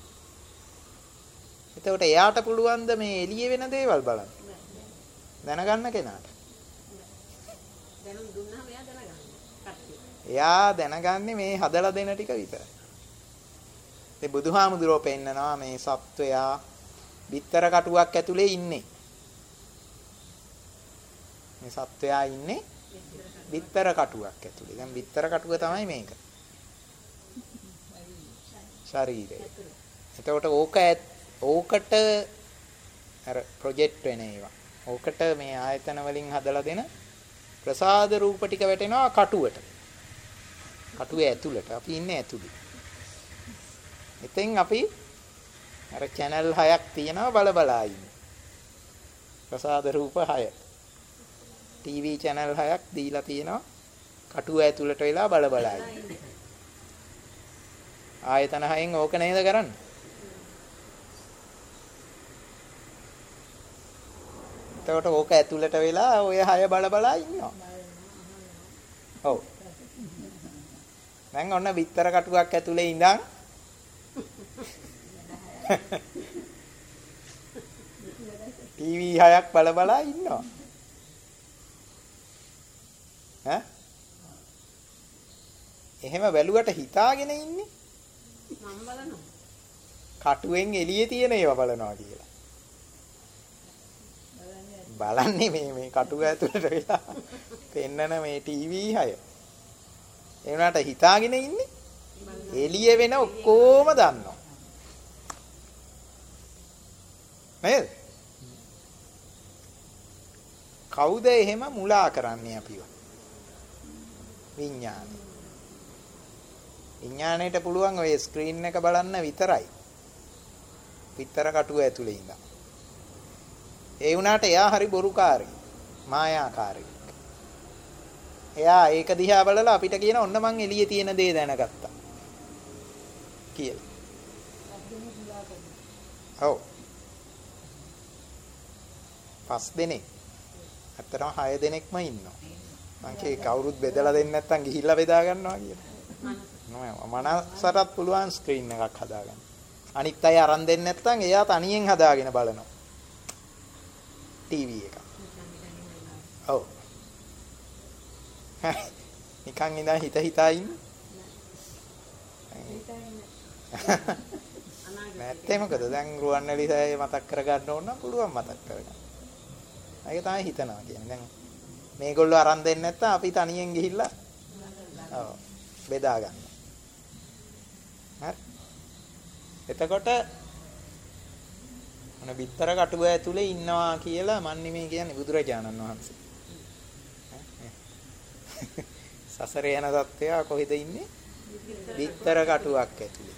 එතකොට එයාට පුළුවන් ද මේ එළියේ වෙන දේවල් බලන්න? දැනගන්න කෙනාට. දැනුම් දුන්නාම එයා දැනගන්නේ. එයා දැනගන්නේ මේ හදලා දෙන ටික විතරයි. ඒ බුදුහාමුදුරුවෝ පෙන්නනවා මේ සත්වයා බිත්තර කටුවක් ඇතුලේ ඉන්නේ. මේ සත්වයා ඉන්නේ බිත්තර කටුවක් ඇතුලේ. දැන් බිත්තර කටුව තමයි මේක. ශරීරය. එතකොට ඕක ඕකට අර ප්‍රොජෙක්ට් වෙන ඒවා. ඕකට මේ ආයතන වලින් හදලා දෙන ප්‍රසාද රූප ටික වැටෙනවා කටුවට. කටුවේ ඇතුළට. අපි ඉන්නේ ඇතුළේ. එතෙන් අපි අර channel හයක් තියෙනවා බල බලා ඉන්නේ. ප්‍රසාද රූප හය. ටීවී channel හයක් දීලා තියෙනවා කටුව ඇතුළට වෙලා බල බලා ඉන්නේ. ආයතන හයෙන් ඕක නේද කරන්නේ? එතකොට ඕක ඇතුළට වෙලා ඔය හය බල බලා ඉන්නවා. ඔව්. දැන් ඔන්න බිත්තර කටුවක් ඇතුලේ ඉඳන් ටීවී හයක් බල බලා ඉන්නවා. ඈ? එහෙම බැලුවට හිතාගෙන ඉන්නේ. මම බලනවා. කටුවෙන් එළියේ තියෙන ඒවා බලනවා කියලා. බලන්නේ මේ මේ කටුව ඇතුළට වෙලා පෙන්නන මේ ටීවී හය. ඒ වුණාට හිතාගෙන ඉන්නේ එළිය වෙන ඔක්කොම දන්නවා. නේද? කවුද එහෙම මුලා කරන්නේ අපිව? විඥානය. විඥාණයට පුළුවන් ඔය ස්ක්‍රීන් එක බලන්න විතරයි. පිටර කටුව ඇතුලේ ඉඳන්. ඒ වුණාට එයා හරි බොරුකාරී, මායාකාරී. එයා ඒක දිහා බලලා අපිට කියන ඔන්න මං එළියේ තියෙන දේ දැනගත්තා කියලා. ඔව්. පස් දෙනෙක්. අතරම හය දෙනෙක්ම ඉන්නවා. මං කිය කවුරුත් බෙදලා දෙන්නේ නැත්නම් ගිහිල්ලා බෙදා ගන්නවා කියලා. නෑ මනසටත් පුළුවන් ස්ක්‍රීන් එකක් හදාගන්න. අනිත් අය අරන් දෙන්නේ නැත්නම් එයා තනියෙන් හදාගෙන බලනවා. ටීවී එක. ඔව්. නිකන් ඉඳන් හිත හිතා ඉන්නේ. නැත්තේ මොකද දැන් රුවන්වැලි සෑය මතක් කරගන්න ඕන නම් පුළුවන් මතක් කරගන්න. ඒක තමයි හිතනවා කියන්නේ. දැන් මේගොල්ලෝ අරන් දෙන්නේ නැත්නම් අපි තනියෙන් ගිහිල්ලා ඔව් බෙදා ගන්න. හරි. එතකොට මොන බිත්තර කටුව ඇතුලේ ඉන්නවා කියලා මන්නේ මේ කියන්නේ බුදුරජාණන් වහන්සේ. සසරේ යන සත්‍යය කොහෙද ඉන්නේ? බිත්තර කටුවක් ඇතුලේ.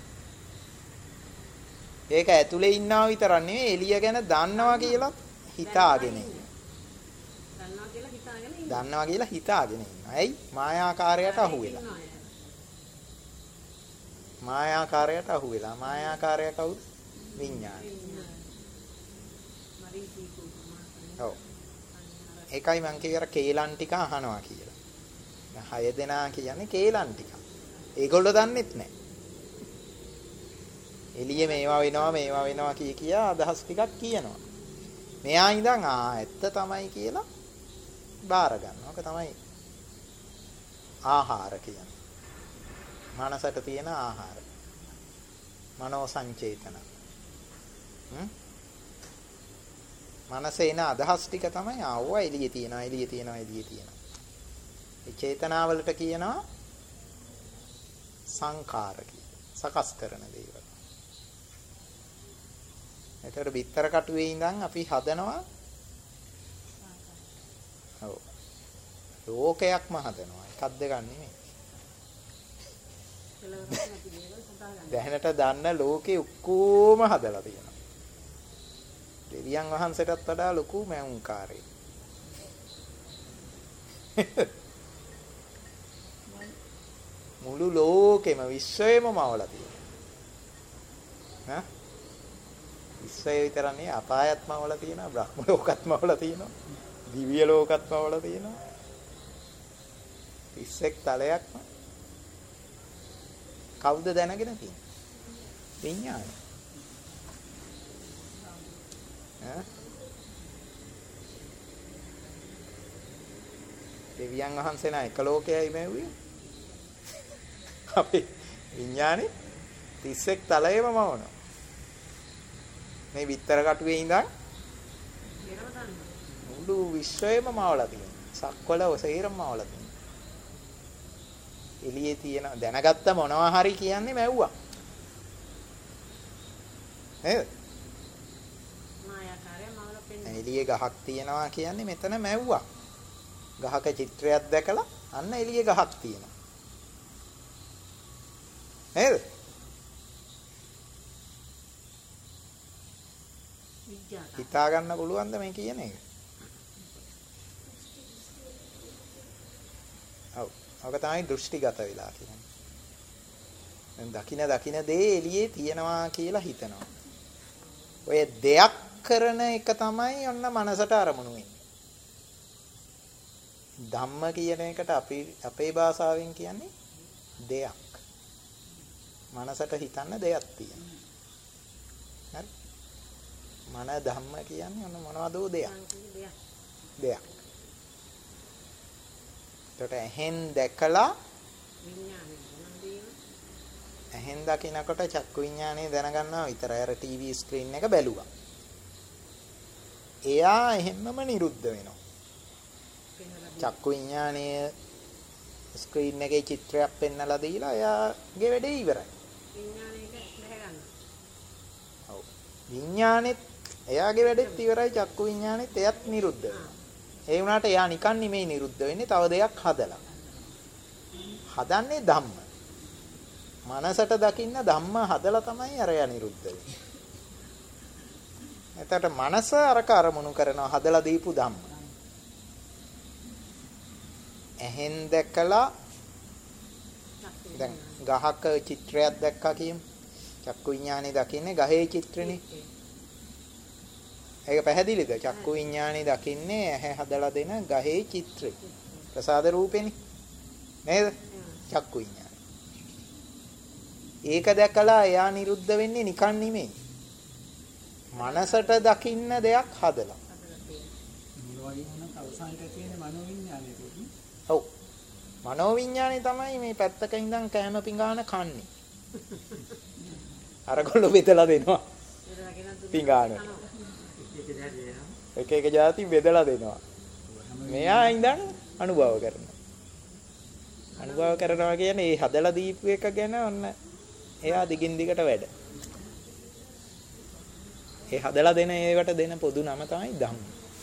ඒක ඇතුලේ ඉන්නවා විතරක් නෙවෙයි එළිය ගැන දන්නවා කියලා හිතාගෙන ඉන්නවා. දන්නවා කියලා හිතාගෙන ඉන්නවා. දන්නවා කියලා හිතාගෙන ඉන්නවා. ඇයි? මායාකාරයට අහු වෙලා. මායාකාරයට අහු වෙලා. මායාකාරය කවුද? විඥානය. ඔව්. ඒකයි මං කිය අර කේලම් ටික අහනවා කියලා. දැන් හය දෙනා කියන්නේ කේලම් ටික. ඒගොල්ලෝ දන්නෙත් නැහැ. එළියේ මේවා වෙනවා මේවා වෙනවා කිය කියා අදහස් ටිකක් කියනවා. මෙයා ඉඳන් ආ ඇත්ත තමයි කියලා බාර ගන්නවා. ඒක තමයි ආහාර කියන්නේ. මනසට තියෙන ආහාර. මනෝ සංචේතන. හ්ම්? මනසේ එන අදහස් ටික තමයි ආව එළියේ තියනවා එළියේ තියනවා එළියේ තියනවා. ඒ චේතනාවලට කියනවා සංඛාර කියලා. සකස් කරන දේවල්. එතකොට බිත්තර කටුවේ ඉඳන් අපි හදනවා ඔව් ලෝකයක්ම හදනවා. එකක් දෙකක් නෙමෙයි. දැනට දන්න ලෝකේ ඔක්කොම හදලා තියෙනවා. දෙවියන් වහන්සේටත් වඩා ලොකු මැවුම්කාරයෙක්. මුළු ලෝකෙම විශ්වයම මවලා තියෙනවා. හා? විශ්වය විතරක් නෙවෙයි අපායත් මවලා තියෙනවා, බ්‍රහ්ම ලෝකත් මවලා තියෙනවා, දිව්‍ය ලෝකත් මවලා තියෙනවා. තිස්සෙක් තලයක්ම කවුද දැනගෙන තියෙන්නේ? විඥානය. ඈ? දෙවියන් වහන්සේ නා එක ලෝකයයි මෙව්වේ. අපි විඥානේ තිස්සෙක් තලයේම මවනවා. මේ විතර කටුවේ ඉඳන් මුළු විශ්වයම මවලා තියෙනවා. සක්වල ඔසේරම මවලා තියෙනවා. එළියේ තියෙන දැනගත්ත මොනවා හරි කියන්නේ මැව්වා. නේද? මායාකාරය මවලා පෙන්නන. එළියේ ගහක් තියෙනවා කියන්නේ මෙතන මැව්වා. ගහක චිත්‍රයක් දැකලා අන්න එළියේ ගහක් තියෙනවා. නේද? හිතා ගන්න පුළුවන්ද මේ කියන එක? ඔව්. ඔක තමයි දෘෂ්ටිගත වෙලා කියන්නේ. දැන් දකින දකින දේ එළියේ තියනවා කියලා හිතනවා. ඔය දෙයක් කරන එක තමයි ඔන්න මනසට අරමුණු වෙන්නේ. ධම්ම කියන එකට අපි අපේ භාෂාවෙන් කියන්නේ දෙයක්. මනසට හිතන්න දෙයක් තියෙනවා. හරි? මන ධම්ම කියන්නේ ඔන්න මොනවද දෙයක්. දෙයක්. ඒකට ඇහෙන් දැකලා ඇහෙන් දකිනකොට චක්කු විඥානය දැනගන්නවා විතරයි. අර ටීවී ස්ක්‍රීන් එක බැලුවා. එයා එහෙම්මම නිරුද්ධ වෙනවා. චක්කු විඥානය ස්ක්‍රීන් එකේ චිත්‍රයක් පෙන්නලා දීලා එයාගේ වැඩේ ඉවරයි. විඥානයක බැහැ ගන්නවා. ඔව්. විඥානෙත් එයාගේ වැඩෙත් ඉවරයි. චක්කු විඥානෙත් එයත් නිරුද්ධ වෙනවා. ඒ වුණාට එයා නිකන් නෙමෙයි නිරුද්ධ වෙන්නේ. තව දෙයක් හදලා. හදන්නේ ධම්ම. මනසට දකින්න ධම්ම හදලා තමයි අරයා නිරුද්ධ වෙන්නේ. එතකොට මනස අරක අරමුණු කරනවා හදලා දීපු ධම්ම. ඇහෙන් දැකලා දැන් ගහක චිත්‍රයක් දැක්කා කියමු. චක්කු විඥානේ දකින්නේ ගහේ චිත්‍රනේ. ඒක පැහැදිලිද? චක්කු විඥානේ දකින්නේ ඇහැ හදලා දෙන ගහේ චිත්‍රය. ප්‍රසාද රූපෙනේ. නේද? චක්කු විඥානේ. ඒක දැකලා එයා නිරුද්ධ වෙන්නේ නිකන් නෙමෙයි. මනසට දකින්න දෙයක් හදලා. ඔව්. මනෝවිඤ්ඤාණය තමයි මේ පැත්තක ඉඳන් කෑම පිඟාන කන්නේ. අරගොල්ලෝ බෙදලා දෙනවා. පිඟාන. එක එක જાති බෙදලා දෙනවා. මෙයා ඉඳන් අනුභව කරනවා. අනුභව කරනවා කියන්නේ මේ හදලා දීපු එක ගැන ඔන්න එයා දිගින් දිගට වැඩ. ඒ හදලා දෙන ඒවට දෙන පොදු නම තමයි ධම්ම.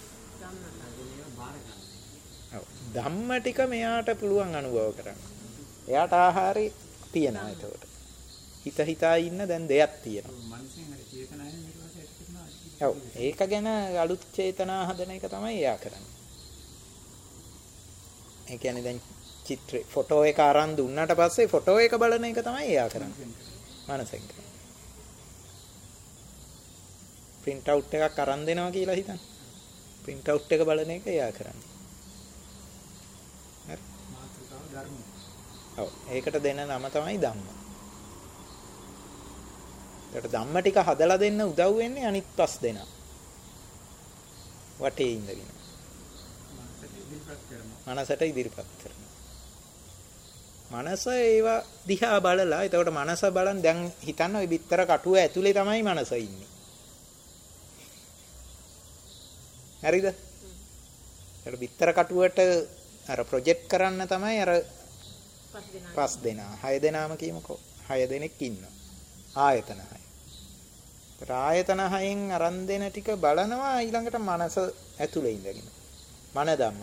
ධම්ම ටික මෙයාට පුළුවන් අනුභව කරන්න. එයාට ආහාරي තියෙනවා ඒකට. හිත හිතා ඉන්න දැන් දෙයක් තියෙනවා. මනසෙන් හරි චේතනාවෙන් ඊට පස්සේ ඒක කරනවා. ඔව් ඒක ගැන අලුත් චේතනා හදන එක තමයි එයා කරන්නේ. ඒ කියන්නේ දැන් චිත්‍ර ෆොටෝ එක අරන් දුන්නාට පස්සේ ෆොටෝ එක බලන එක තමයි එයා කරන්නේ. මනසෙන්. print out එකක් අරන් දෙනවා කියලා හිතන්න. print out එක බලන එක එයා කරන්නේ. හරි. මාතෘකාව ධර්ම. ඔව් ඒකට දෙන නම තමයි ධම්ම. ඒකට ධම්ම ටික හදලා දෙන්න උදව් වෙන්නේ අනිත් පස් දෙනා. වටේ ඉඳගෙන. මනසට ඉදිරිපත් කරනවා. මනස ඒවා දිහා බලලා එතකොට මනස බලන් දැන් හිතන්න ওই බිත්තර කටුව ඇතුලේ තමයි මනස ඉන්නේ. හරිද? ඒකට බිත්තර කටුවට අර ප්‍රොජෙක්ට් කරන්න තමයි අර පස් දෙනා හය දෙනාම කියමුකෝ. හය දෙනෙක් ඉන්නවා. ආයතන හය. ඒත් ආයතන හයෙන් අරන් දෙන ටික බලනවා ඊළඟට මනස ඇතුලේ ඉඳගෙන. මන ධම්ම.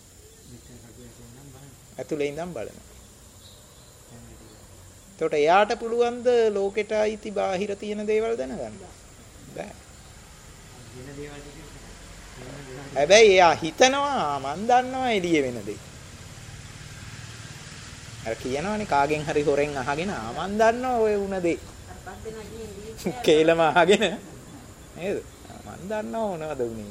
ඇතුලේ ඉඳන් බලනවා. එතකොට එයාට පුළුවන් ද ලෝකෙට අයිති බාහිර තියෙන දේවල් දැනගන්න? බෑ. හැබැයි එයා හිතනවා මන් දන්නවා එළිය වෙන දේ. අර කියනවනේ කාගෙන් හරි හොරෙන් අහගෙන මන් දන්නවා ඔය වුණ දේ. කේලම අහගෙන නේද? මන් දන්නවා මොනවද වුනේ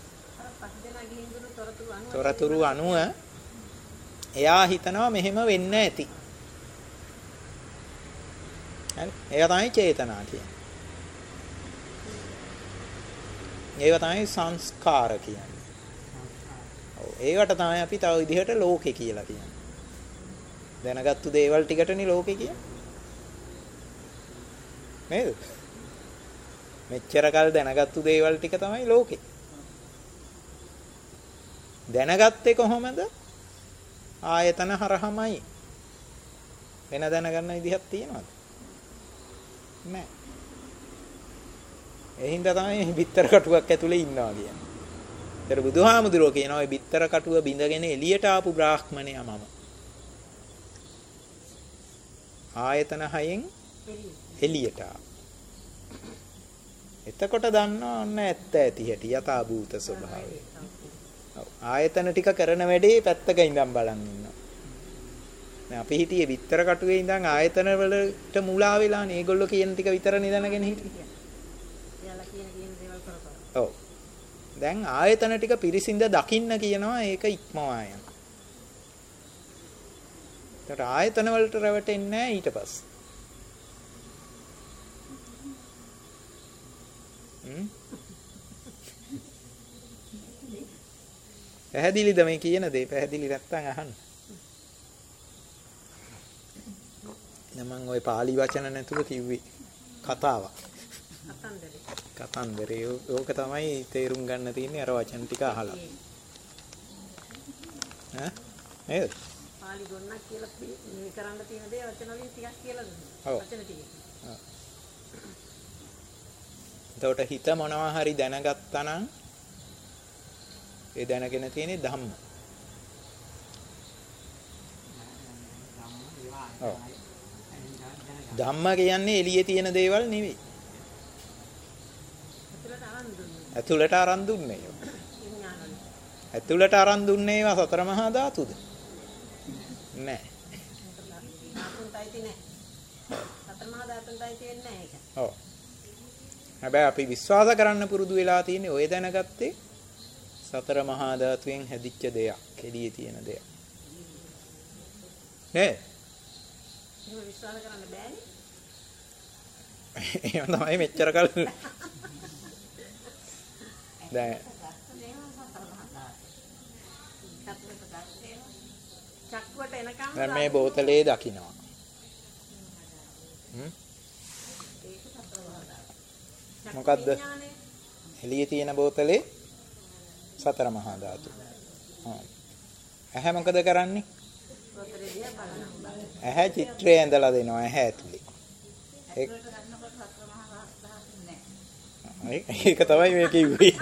කියලා. තොරතුරු අනුව එයා හිතනවා මෙහෙම වෙන්න ඇති. හරි. ඒක තමයි චේතනා කියන්නේ. ඒක තමයි සංස්කාර කියන්නේ. ඔව් ඒකට තමයි අපි තව විදිහට ලෝකේ කියලා කියන්නේ. දැනගත්තු දේවල් ටිකටනේ ලෝකේ කියන්නේ. නේද? මෙච්චර කල් දැනගත්තු දේවල් ටික තමයි ලෝකේ. දැනගත්තේ කොහොමද? ආයතන හරහමයි. වෙන දැනගන්න විදිහක් තියනවද? නැහැ. ඒ හින්දා තමයි බිත්තර කටුවක් ඇතුලේ ඉන්නවා කියන්නේ. ඒතර බුදුහාමුදුරුවෝ කියනවා මේ බිත්තර කටුව බිඳගෙන එළියට ආපු බ්‍රාහ්මණයා මම. ආයතන හයෙන් එළියට ආ. එතකොට දන්නවා ඔන්න ඇත්ත ඇති හැටි යථා භූත ස්වභාවය. ඔව් ආයතන ටික කරන වැඩේ පැත්තක ඉඳන් බලන් ඉන්නවා. දැන් අපි හිටියේ බිත්තර කටුවේ ඉඳන් ආයතන වලට මුලා වෙලානේ. ඒගොල්ලෝ කියන ටික විතරනේ දැනගෙන හිටියේ. එයාලා කියන කියන දේවල් කරපන්. ඔව්. දැන් ආයතන ටික පිරිසිඳ දකින්න කියනවා ඒක ඉක්මවා යන. ඒකට ආයතන වලට රැවටෙන්නේ නැහැ ඊට පස්සේ. හ්ම්. පැහැදිලිද මේ කියන දේ? පැහැදිලි නැත්නම් අහන්න. මම ওই පාලි වචන නැතුව කිව්වේ කතාවක්. කතන්දරේ. කතන්දරේ ඕක තමයි තේරුම් ගන්න තියෙන්නේ අර වචන ටික අහලා. ඈ? නේද? පාලි ගොන්නක් කියලා මේ කරන්න තියෙන දේ වචන වලින් ටිකක් කියලා දුන්නා. වචන ටික. ඔව්. එතකොට හිත මොනවා හරි දැනගත්තා නම් ඒ දැනගෙන තියෙන්නේ ධම්ම. ඔව්. ධම්ම කියන්නේ එළියේ තියෙන දේවල් නෙවෙයි. ඇතුළට අරන් දුන්නේ. ඇතුළට අරන් දුන්නේ ඒවා සතර මහා ධාතුද? නෑ. ධාතුන්ටයි නෑ. සතර මහා ධාතුන්ටයි තියෙන්නේ නෑ ඒක. ඔව්. හැබැයි අපි විශ්වාස කරන්න පුරුදු වෙලා තියෙන්නේ ඔය දැනගත්තේ සතර මහා ධාතුවෙන් හැදිච්ච දෙයක්, එළියේ තියෙන දෙයක්. නේ? එහෙම විශ්වාස කරන්න බෑනේ. එහෙම තමයි මෙච්චර කල් දැන් චක්කුවට එනකම් දැන් මේ බෝතලේ දකින්නවා. හ්ම් මොකද්ද? එළියේ තියෙන බෝතලේ සතර මහා ධාතු. හා. ඇහැ මොකද කරන්නේ? බෝතලේ දිහා බලනවා. ඇහැ චිත්‍රය ඇඳලා දෙනවා ඇහැ ඇතුලේ. ඒක ඒක තමයි මේ කිව්වේ.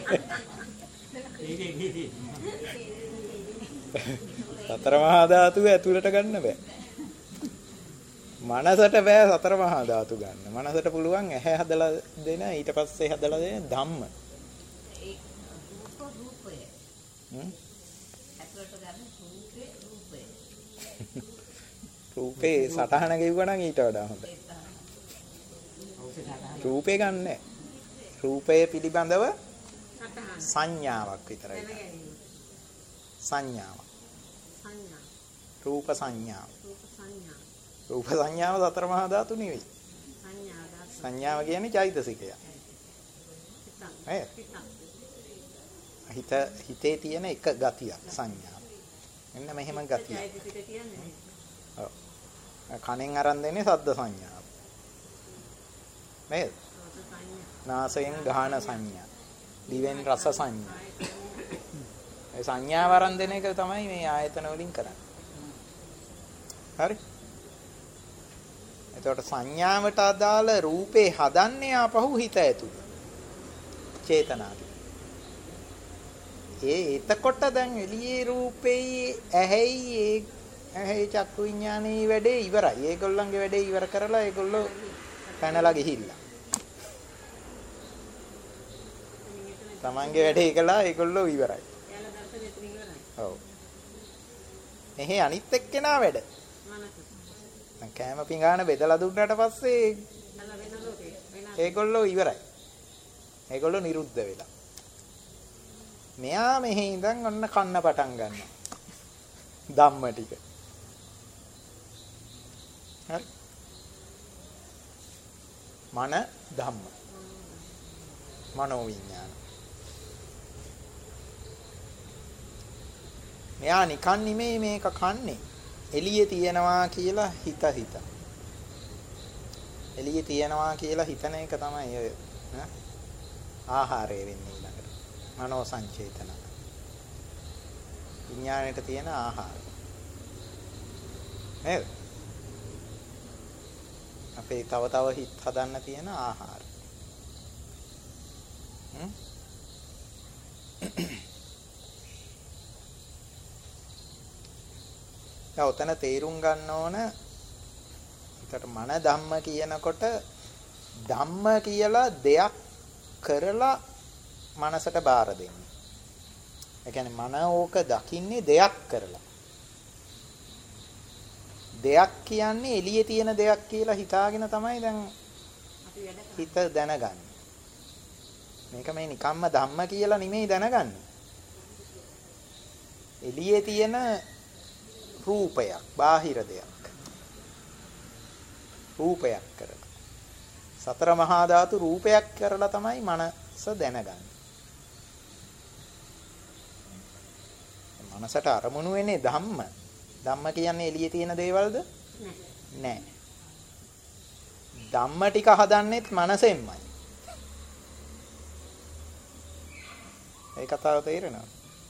සතර මහා ධාතු ඇතුළට ගන්න බෑ. මනසට බෑ සතර මහා ධාතු ගන්න. මනසට පුළුවන් ඇහැ හදලා දෙන ඊට පස්සේ හදලා දෙන ධම්ම. ඒ රූපය. හ්ම්. ඇතුළට ගන්න රූපේ රූපය. රූපේ සටහන ගෙවුවා නම් ඊට වඩා හොඳයි. රූපේ ගන්නෑ. රූපය පිළිබඳව සංඥාවක් විතරයි. සංඥාවක්. සංඥා. රූප සංඥාව. රූප සංඥා. රූප සංඥාව සතර මහා ධාතු නෙවෙයි. සංඥා ධාතු. සංඥාව කියන්නේ චෛතසිකය. හිත හිතේ තියෙන එක ගතියක් සංඥාව. මෙන්න මෙහෙම ගතිය. චෛතසික කියන්නේ. ඔව්. කණෙන් අරන් දෙන්නේ සද්ද සංඥාව. නේද? නාසයෙන් ගාහන සංඥා. දිවෙන් රස සංඥා. ඒ සංඥා වරන් දෙන එක තමයි මේ ආයතන වලින් කරන්නේ. හරි? එතකොට සංඥාවට අදාළ රූපේ හදන්නේ ආපහු හිත ඇතුළේ. චේතනාදී. ඒ එතකොට දැන් එළියේ රූපේ ඇහැයි ඇහැයි චක්කු විඥානේ වැඩේ ඉවරයි. ඒගොල්ලන්ගේ වැඩේ ඉවර කරලා ඒගොල්ලෝ පැනලා ගිහිල්ලා. තමන්ගේ වැඩේ කළා ඒගොල්ලෝ ඉවරයි. එයාලා දර්ශනේ එතන ඉවරයි. ඔව්. එහේ අනිත් එක්කෙනා වැඩ. මනස. කෑම පිඟාන බෙදලා දුන්නාට පස්සේ ඒගොල්ලෝ ඉවරයි. ඒගොල්ලෝ නිරුද්ධ වෙලා. මෙයා මෙහි ඉඳන් ඔන්න කන්න පටන් ගන්නවා. ධම්ම ටික. හරි. මන ධම්ම. මනෝ විඥාන. මෙයා නිකන් නෙමෙයි මේක කන්නේ. එළියේ තියනවා කියලා හිත හිත. එළියේ තියනවා කියලා හිතන එක තමයි ඔය ආහාරය වෙන්නේ ඊළඟට. මනෝ සංචේතන. විඥාණයට තියෙන ආහාර. නේද? අපේ තව තව හිත හදන්න තියෙන ආහාර. හ්ම්? දැන් උතන තේරුම් ගන්න ඕන. ඒකට මන ධම්ම කියනකොට ධම්ම කියලා දෙයක් කරලා මනසට බාර දෙන්නේ. ඒ කියන්නේ මන ඕක දකින්නේ දෙයක් කරලා. දෙයක් කියන්නේ එළියේ තියෙන දෙයක් කියලා හිතාගෙන තමයි දැන් හිත දැනගන්නේ. මේක මේ නිකම්ම ධම්ම කියලා නෙමෙයි දැනගන්නේ. එළියේ තියෙන රූපයක්, බාහිර දෙයක්. රූපයක් කරලා. සතර මහා ධාතු රූපයක් කරලා තමයි මනස දැනගන්නේ. මනසට අරමුණු වෙන්නේ ධම්ම. ධම්ම කියන්නේ එළියේ තියෙන දේවල්ද? නෑ. ධම්ම ටික හදන්නෙත් මනසෙන්මයි. ඒ කතාව තේරෙනවද?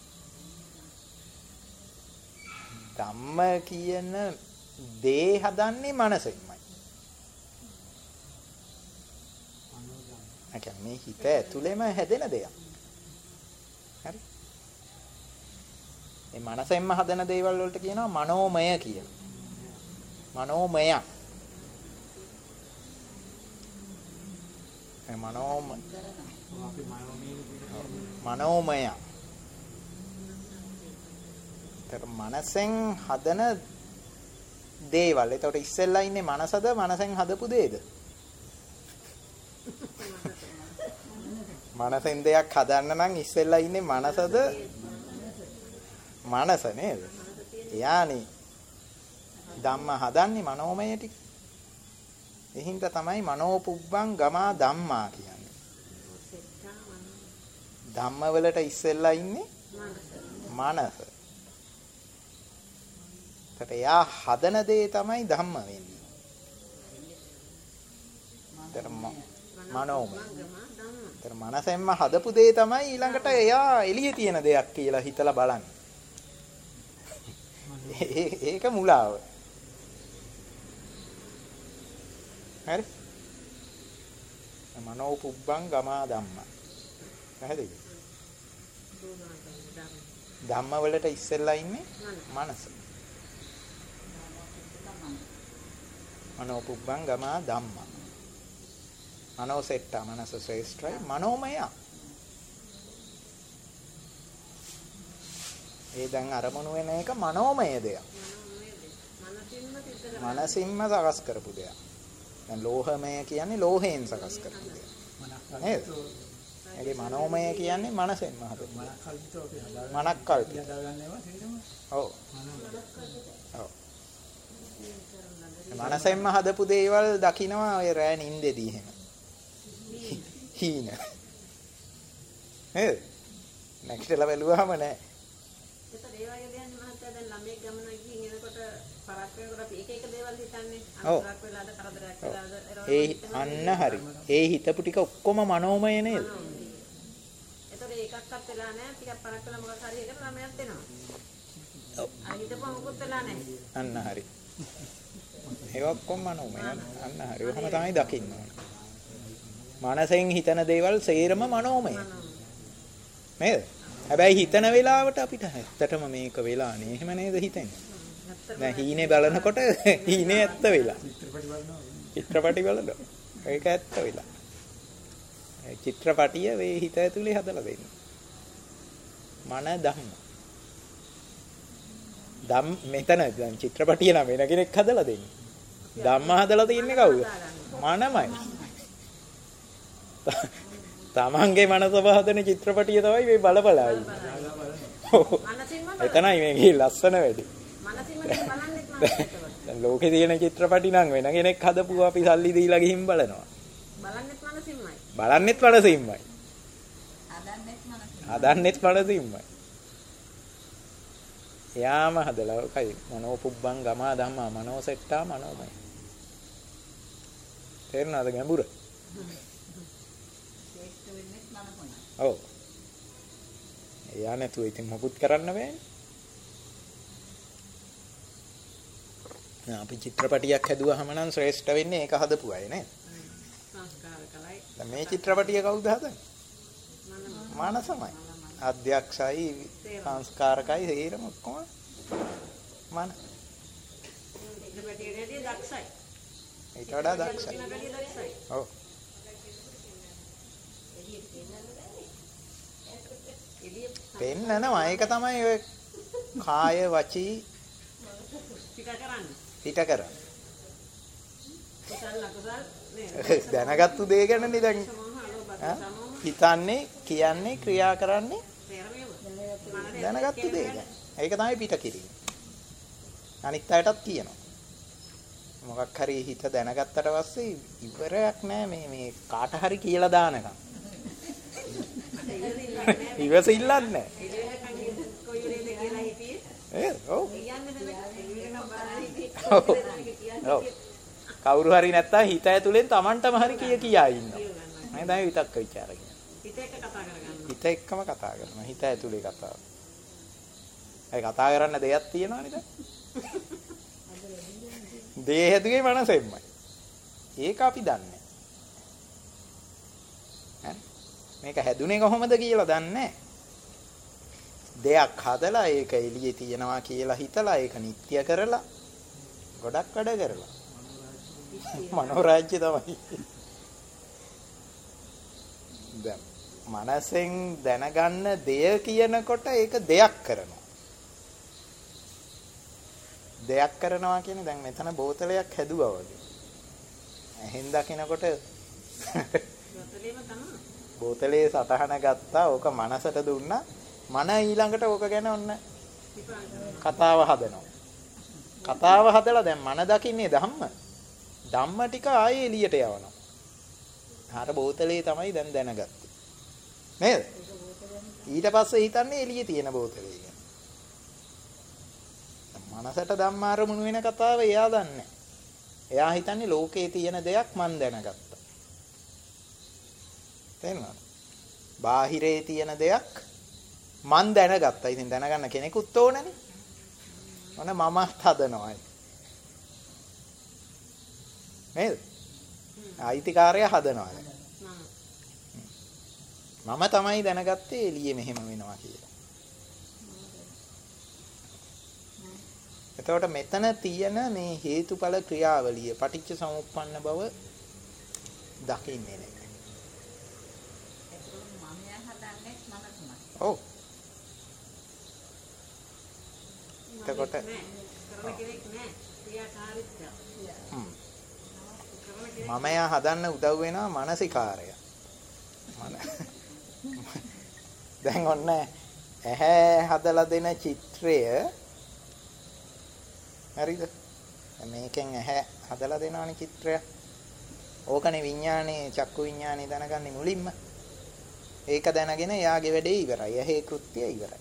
ධම්ම කියන දේ හදන්නේ මනසෙන්මයි. අකම් මේ හිත ඇතුළෙම හැදෙන දෙයක්. හරි? මේ මනසෙන්ම හදන දේවල් වලට කියනවා මනෝමය කියලා. මනෝමය. ඒ මනෝම මනෝමය. තර මනසෙන් හදන දේවල්. ඒතකොට ඉස්සෙල්ලා ඉන්නේ මනසද මනසෙන් හදපු දේද? මනසෙන් දෙයක් හදන්න නම් ඉස්සෙල්ලා ඉන්නේ මනසද මනස නේද? යානි ධම්ම හදන්නේ මනෝමය ටික. එහින්ද තමයි මනෝපුබ්බං ගමා ධම්මා කියන්නේ. ධම්ම වලට ඉස්සෙල්ලා ඉන්නේ මනස. ඒකට යා හදන දේ තමයි ධම්ම වෙන්නේ. ධර්ම මනෝමය. ඒතර මනසෙන්ම හදපු දේ තමයි ඊළඟට එයා එළියේ තියෙන දෙයක් කියලා හිතලා බලන්නේ. ඒක මුලාව. හරි? මනෝපුබ්බං ගමා ධම්ම. පැහැදිලිද? ධම්ම වලට ඉස්සෙල්ලා ඉන්නේ මනස. මනෝපුබ්බං ගමා ධම්ම. මනෝසෙට්ට මනස ශ්‍රේෂ්ඨයි මනෝමය. ඒ දැන් අරමුණු වෙන එක මනෝමය දෙයක්. මනසින්ම සකස් කරපු දෙයක්. දැන් ලෝහමය කියන්නේ ලෝහයෙන් සකස් කරපු දෙයක්. නේද? ඒකේ මනෝමය කියන්නේ මනසෙන්ම හදපු. මනක් කල්පිත. ඔව්. ඔව්. මනසෙන්ම හදපු දේවල් දකින්නවා ඔය රෑ නිින්දෙදී එහෙම. හීන. නේද? නැගිටලා බැලුවාම නෑ. ඒතර ඒ වගේ දෙයක් මහත්තයා දැන් ළමයෙක් ගමන ගිහින් එනකොට පරක් වෙනකොට අපි එක එක දේවල් හිතන්නේ අන්තරක් වෙලාද කරදරයක් වෙලාද ඒ අන්න හරි. ඒ හිතපු ටික ඔක්කොම මනෝමය නේද? ඒතර ඒකක්වත් වෙලා නැහැ. ටිකක් පරක් වෙලා මොකක් හරි එකට ළමයක් දෙනවා. ඔව්. අර හිතපුවා මොකුත් වෙලා නැහැ. අන්න හරි. ඒ ඔක්කොම මනෝමය. අන්න හරි. ඔහම තමයි දකින්න ඕන. මනසෙන් හිතන දේවල් සේරම මනෝමය. නේද? හැබැයි හිතන වෙලාවට අපිට ඇත්තටම මේක වෙලානේ. එහෙම නේද හිතෙන්නේ? දැන් හීනේ බලනකොට හීනේ ඇත්ත වෙලා. චිත්‍රපටි බලනවා. ඒක ඇත්ත වෙලා. ඒ චිත්‍රපටිය වේ හිත ඇතුලේ හදලා දෙන්නේ. මන ධම්ම. ධම් මෙතන දැන් චිත්‍රපටිය නම් වෙන කෙනෙක් හදලා දෙන්නේ. ධම්ම හදලා තියන්නේ කවුද? මනමයි. තමන්ගේ මනස පහදන චිත්‍රපටිය තමයි මේ බලබලා ඉන්නේ. එතනයි මේකේ ලස්සන වැඩි. මනසින්ම බලන්නෙත් මනසට. දැන් ලෝකේ තියෙන චිත්‍රපටි නම් වෙන කෙනෙක් හදපු අපි සල්ලි දීලා ගිහින් බලනවා. බලන්නෙත් මනසින්මයි. බලන්නෙත් මනසින්මයි. හදන්නෙත් මනසින්මයි. හදන්නෙත් මනසින්මයි. යාම හදලා ඔකයි මනෝපුබ්බං ගමා ධම්මා මනෝසෙට්ටා මනෝමය. තේරුණාද ගැඹුර? ඔව්. එයා නැතුව ඉතින් මොකුත් කරන්න බෑනේ. අපි චිත්‍රපටියක් හැදුවාම නම් ශ්‍රේෂ්ඨ වෙන්නේ ඒක හදපු අය නේද? සංස්කාර කලයි. දැන් මේ චිත්‍රපටිය කවුද හදන්නේ? මනසමයි. අධ්‍යක්ෂයි සංස්කාරකයි හේරම ඔක්කොම මන. චිත්‍රපටියේදී දක්ෂයි. ඊට වඩා දක්ෂයි. ඔව්. පෙන්නනවා ඒක තමයි ඔය කාය වචී පිට කරන්නේ. පිට කරන්නේ. කුසල් අකුසල් නේද? දැනගත්තු දේ ගැනනේ දැන් හිතන්නේ කියන්නේ ක්‍රියා කරන්නේ දැනගත්තු දේ ගැන. ඒක තමයි පිට කිරීම. අනිත් අයටත් කියනවා. මොකක් හරි හිත දැනගත්තට පස්සේ ඉවරයක් නෑ මේ මේ කාට හරි කියලා දානකම්. ඉවසිල්ලක් නෑ. ඒ ඔව්. ඔව්. කවුරු හරි නැත්තම් හිත ඇතුලෙන් Tamanටම හරි කිය කියා ඉන්නවා. මම දැන් විතක්ක ਵਿਚාර කියනවා. හිත එක්ක කතා කරගන්නවා. හිත එක්කම කතා කරනවා. හිත ඇතුලේ කතාව. ඒ කතා කරන්න දෙයක් තියෙනවනේ දැන්. දේ හැදුවේ මනසෙන්මයි. ඒක අපි දන්නේ. ඈ මේක හැදුනේ කොහොමද කියලා දන්නේ. දෙයක් හදලා ඒක එළියේ තියනවා කියලා හිතලා ඒක නිත්‍ය කරලා ගොඩක් වැඩ කරලා මනෝරාජ්‍ය තමයි. දැන් මනසෙන් දැනගන්න දෙය කියනකොට ඒක දෙයක් කරනවා. දෙයක් කරනවා කියන්නේ දැන් මෙතන බෝතලයක් හැදුවා වගේ. ඇහෙන් දකිනකොට බෝතලේම තමයි. බෝතලේ සටහන ගත්තා. ඕක මනසට දුන්නා. මන ඊළඟට ඕක ගැන ඔන්න කතාව හදනවා. කතාව හදලා දැන් මන දකින්නේ ධම්ම. ධම්ම ටික ආයේ එළියට යවනවා. අර බෝතලේ තමයි දැන් දැනගත්තේ. නේද? ඊට පස්සේ හිතන්නේ එළියේ තියෙන බෝතලේ ගැන. මනසට ධම්ම අරමුණු වෙන කතාව එයා දන්නේ. එයා හිතන්නේ ලෝකේ තියෙන දෙයක් මන් දැනගත්තා. තේරුණාද? බාහිරේ තියෙන දෙයක් මන් දැනගත්තා. ඉතින් දැනගන්න කෙනෙකුත් ඕනනේ. මොන මමත් හදනවායි. නේද? අයිතිකාරය හදනවා. මම තමයි දැනගත්තේ එළියේ මෙහෙම වෙනවා කියලා. එතකොට මෙතන තියෙන මේ හේතුඵල ක්‍රියාවලිය පටිච්ච සමුප්පන්න බව දකින්නේ නැහැ. ඔව්. එතකොට මමයා හදන්න උදව් වෙනවා මානසිකාරය. දැන් ඔන්න ඇහැ හදලා දෙන චිත්‍රය හරිද? මේකෙන් ඇහැ හදලා දෙනවනේ චිත්‍රය. ඕකනේ විඥානේ චක්කු විඥානේ දැනගන්නේ මුලින්ම. ඒක දැනගෙන එයාගේ වැඩේ ඉවරයි. ඇහි කෘත්‍යය ඉවරයි.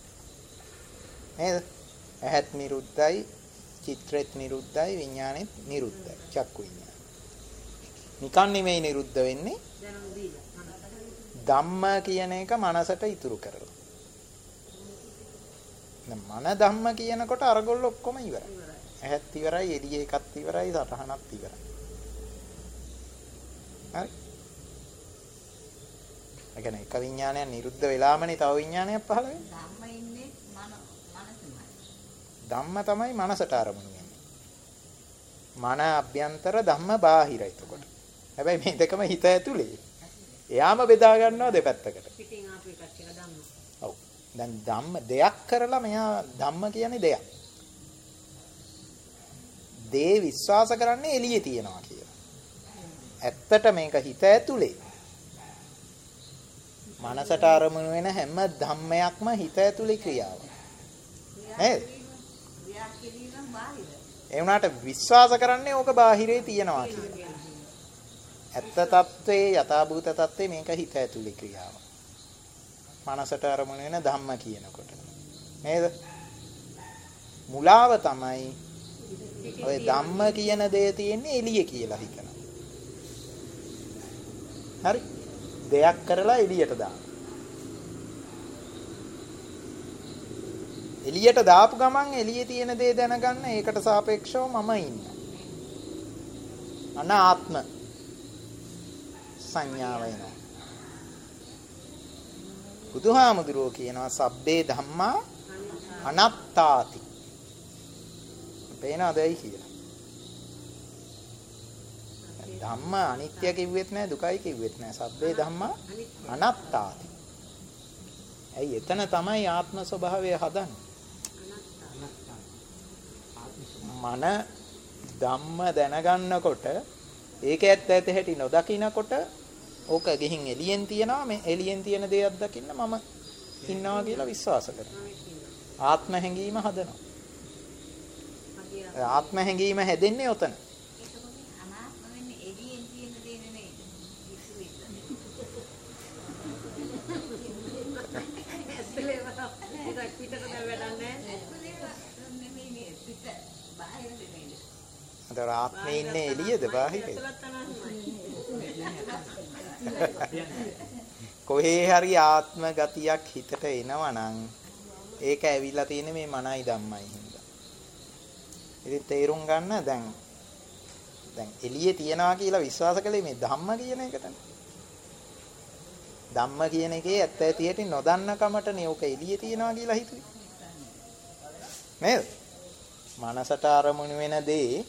නේද? ඇහත් නිරුද්ධයි, චිත්‍රෙත් නිරුද්ධයි, විඥානෙත් නිරුද්ධයි. චක්කු විඥාන. නිකන් නෙමෙයි නිරුද්ධ වෙන්නේ. ධම්ම කියන එක මනසට ඉතුරු කරලා. දැන් මන ධම්ම කියනකොට අරගොල්ල ඔක්කොම ඉවරයි. ඇහත් ඉවරයි, එළියේ එකත් ඉවරයි, සටහනත් ඉවරයි. හරි. ඒ කියන්නේ එක විඥානයක් නිරුද්ධ වෙලාමනේ තව විඥානයක් පහළ වෙන්නේ. ධම්ම ඉන්නේ මන මනසමයි. ධම්ම තමයි මනසට අරමුණු වෙන්නේ. මන අභ්‍යන්තර ධම්ම බාහිර එතකොට. හැබැයි මේ දෙකම හිත ඇතුලේ. එයාම බෙදා ගන්නවා දෙපැත්තකට. පිටින් ආපු එකක් කියලා ධම්ම. ඔව්. දැන් ධම්ම දෙයක් කරලා මෙයා ධම්ම කියන්නේ දෙයක්. දේ විශ්වාස කරන්නේ එළියේ තියනවා කියලා. ඇත්තට මේක හිත ඇතුලේ. මනසට අරමුණු වෙන හැම ධම්මයක්ම හිත ඇතුලේ ක්‍රියාවක්. නේද? ක්‍රියා කිරීම බාහිර. ඒ වුණාට විශ්වාස කරන්නේ ඕක බාහිරේ තියනවා කියලා. ඇත්ත తත්වේ යථාභූත తත්වේ මේක හිත ඇතුලේ ක්‍රියාව. මනසට අරමුණු වෙන ධම්ම කියනකොට. නේද? මුලාව තමයි ඔය ධම්ම කියන දේ තියෙන්නේ එළියේ කියලා හිතනවා. හරි? දෙයක් කරලා එළියට දානවා. එළියට දාපු ගමන් එළියේ තියෙන දේ දැනගන්න ඒකට සාපේක්ෂව මම ඉන්නවා. අනාත්ම සංඥාව එනවා. බුදුහාමුදුරුවෝ කියනවා සබ්බේ ධම්මා අනාත්තාති. පේනවදයි කියලා. ධම්ම අනිත්‍ය කිව්වෙත් නැහැ දුකයි කිව්වෙත් නැහැ. සබ්බේ ධම්මා අනාත්තාති. ඇයි එතන තමයි ආත්ම ස්වභාවය හදන්නේ. මන ධම්ම දැනගන්නකොට ඒක ඇත්ත ඇත හැටි නොදකින්නකොට ඕක ගෙහින් එළියෙන් තියනවා මේ එළියෙන් තියෙන දේක් දකින්න මම ඉන්නවා කියලා විශ්වාස කරනවා. ආත්ම හැඟීම හදනවා. ආත්ම හැඟීම හැදෙන්නේ ඔතන. අනාත්ම වෙන්නේ එළියෙන් තියෙන දේ නෙමෙයි. ඇත්තලේම ඒක පිටට වැඩන්නේ නෙමෙයි පිට බාහිර නෙමෙයි. අතර ආත්මේ ඉන්නේ එළියද බාහිරද? කොහේ හරි ආත්ම ගතියක් හිතට එනවා නම් ඒක ඇවිල්ලා තියෙන්නේ මේ මනයි ධම්මයි හින්දා. ඉතින් තේරුම් ගන්න දැන් දැන් එළියේ තියනවා කියලා විශ්වාස කළේ මේ ධම්ම කියන එකටනේ. ධම්ම කියන එකේ ඇත්ත ඇති හැටි නොදන්න කමටනේ ඕක එළියේ තියනවා කියලා හිතුවේ. නේද? මනසට අරමුණු වෙන දේ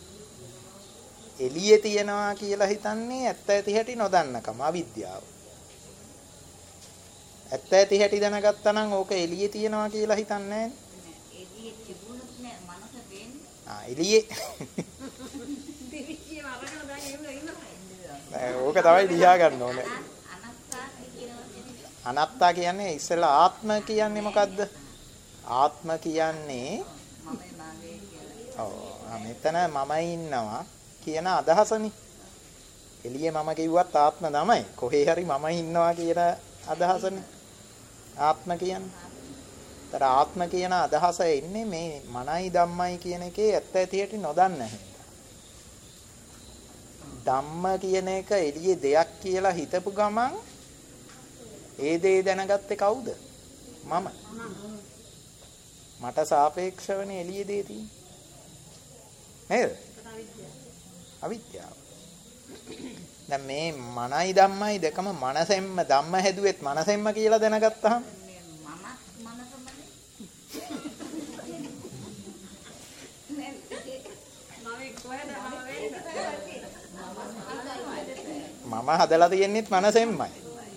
එළියේ තියනවා කියලා හිතන්නේ ඇත්ත ඇති හැටි නොදන්නකම අවිද්‍යාව. ඇත්ත ඇති හැටි දැනගත්තා නම් ඕක එළියේ තියනවා කියලා හිතන්නේ නැහැ. එළියේ තිබුණොත් නෑ මනස වෙන්නේ. ආ එළියේ දෙවිච්චිය වරගෙන දැන් එහෙම ඉන්නවා. නෑ ඕක තමයි ලියා ගන්න ඕනේ. අනාත්තා කියනවා. අනාත්තා කියන්නේ ඉස්සෙල්ලා ආත්ම කියන්නේ මොකද්ද? ආත්ම කියන්නේ මම මාගේ කියලා. ඔව් මෙතන මම ඉන්නවා කියන අදහසනේ. එළියේ මම කිව්වත් ආත්ම තමයි. කොහේ හරි මම ඉන්නවා කියන අදහසනේ. ආත්ම කියන්නේ. තර ආත්ම කියන අදහස එන්නේ මේ මනයි ධම්මයි කියන එකේ ඇත්ත ඇති හැටි නොදන්න හින්දා. ධම්ම කියන එක එළියේ දෙයක් කියලා හිතපු ගමන් ඒ දේ දැනගත්තේ කවුද? මම. මට සාපේක්ෂවනේ එළියේ දේ තියෙන්නේ. නේද? අවිද්‍යාව. දැන් මේ මනයි ධම්මයි දෙකම මනසෙන්ම ධම්ම හැදුවෙත් මනසෙන්ම කියලා දැනගත්තාම මම හදලා තියෙන්නේත් මනසෙන්මයි.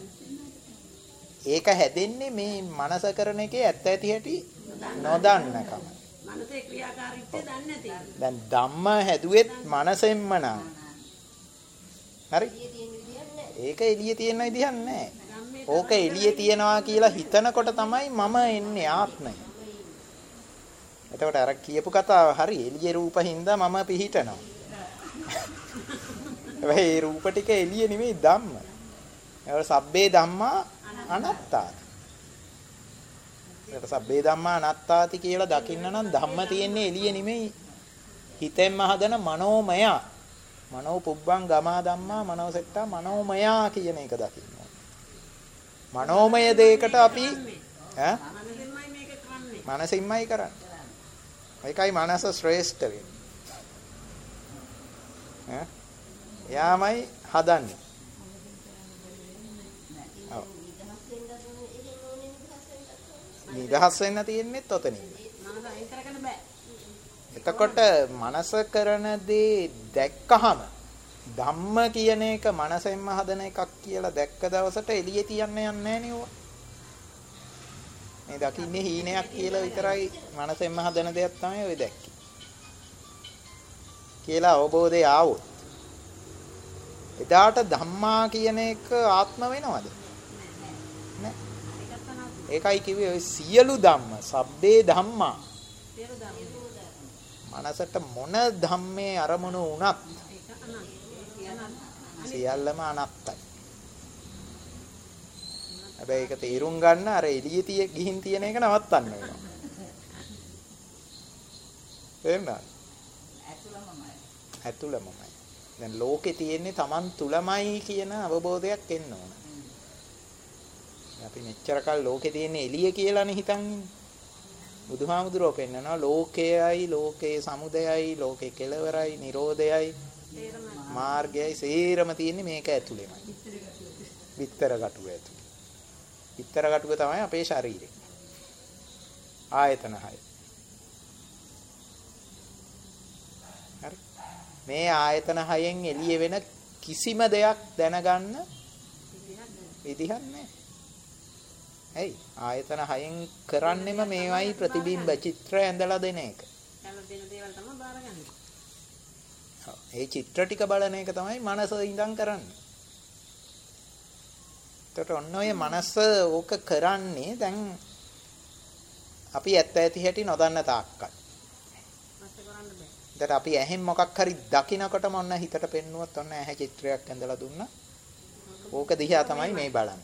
ඒක හැදෙන්නේ මේ මනස කරන එකේ ඇත්ත ඇති හැටි නොදන්නකම. මනසේ ක්‍රියාකාරීත්වය දන්නේ නැති. දැන් ධම්ම හැදුවෙත් මනසෙන්ම නම්. හරි? ඒක එළියේ තියෙන විදිහක් නැහැ. ඕක එළියේ තියනවා කියලා හිතනකොට තමයි මම එන්නේ ආත්මය. එතකොට අර කියපු කතාව හරි එළියේ රූප හින්දා මම පිහිටනවා. හැබැයි ඒ රූප ටික එළියේ නෙමෙයි ධම්ම. ඒවල සබ්බේ ධම්මා අනාත්තාති. ඒක සබ්බේ ධම්මා අනාත්තාති කියලා දකින්න නම් ධම්ම තියෙන්නේ එළියේ නෙමෙයි. හිතෙන්ම හදන මනෝමය. මනෝ පුබ්බං ගමා ධම්මා මනෝසෙට්ටා මනෝමයා කියන එක දකින්න ඕනේ. මනෝමය දෙයකට අපි ඈ මනසෙන්මයි මේක කරන්නේ. මනසින්මයි කරන්නේ. ඒකයි මනස ශ්‍රේෂ්ඨ වෙන්නේ. ඈ යාමයි හදන්නේ. ඔව්. නිදහස් වෙන්න තියෙන්නේ ඔතනින්. මනස අයින් කරගන්න බෑ. එතකොට මනස කරන දේ දැක්කහම ධම්ම කියන එක මනසෙන්ම හදන එකක් කියලා දැක්ක දවසට එළියේ තියන්න යන්නේ නැහැ නේ. මේ දකින්නේ හීනයක් කියලා විතරයි මනසෙන්ම හදන දෙයක් තමයි ඔය දැක්කේ. කියලා අවබෝධය ආවොත් එදාට ධම්මා කියන එක ආත්ම වෙනවද? නෑ. ඒකයි කිව්වේ ඔය සියලු ධම්ම, සබ්බේ ධම්මා. සියලු ධම්ම. මනසට මොන ධම්මේ අරමුණු වුණත් සියල්ලම අනත්තයි. හැබැයි ඒක තේරුම් ගන්න අර එළියේ තිය ගිහින් තියෙන එක නවත්තන්න වෙනවා. එහෙමද? ඇතුළමමයි. ඇතුළමමයි. දැන් ලෝකේ තියෙන්නේ Taman තුලමයි කියන අවබෝධයක් එන්න ඕන. අපි මෙච්චර කල් ලෝකේ තියෙන්නේ එළිය කියලානේ හිතන් ඉන්නේ. බුදුහාමුදුරුවෝ පෙන්නනවා ලෝකයයි, ලෝකයේ සමුදයයි, ලෝකේ කෙලවරයි, නිරෝධයයි, මාර්ගයයි සේරම තියෙන්නේ මේක ඇතුළේමයි. විතර ගැටුව ඇතුළේ. විතර ගැටුව තමයි අපේ ශරීරය. ආයතන හය. හරි. මේ ආයතන හයෙන් එළිය වෙන කිසිම දෙයක් දැනගන්න විදිහක් නැහැ. ඇයි? ආයතන හයෙන් කරන්නෙම මේවයි ප්‍රතිබිම්බ චිත්‍ර ඇඳලා දෙන එක. දෙන දේවල් තමයි බාරගන්නේ. ඒ චිත්‍ර ටික බලන එක තමයි මනස ඉඳන් කරන්නේ. ඒකට ඔන්න ඔය මනස ඕක කරන්නේ දැන් අපි ඇත්ත ඇති හැටි නොදන්න තාක්කල්. දැන් අපි ඇහෙන් මොකක් හරි දකින්නකොටම ඔන්න හිතට පෙන්නුවොත් ඔන්න ඇහැ චිත්‍රයක් ඇඳලා දුන්නා. ඕක දිහා තමයි මේ බලන්නේ.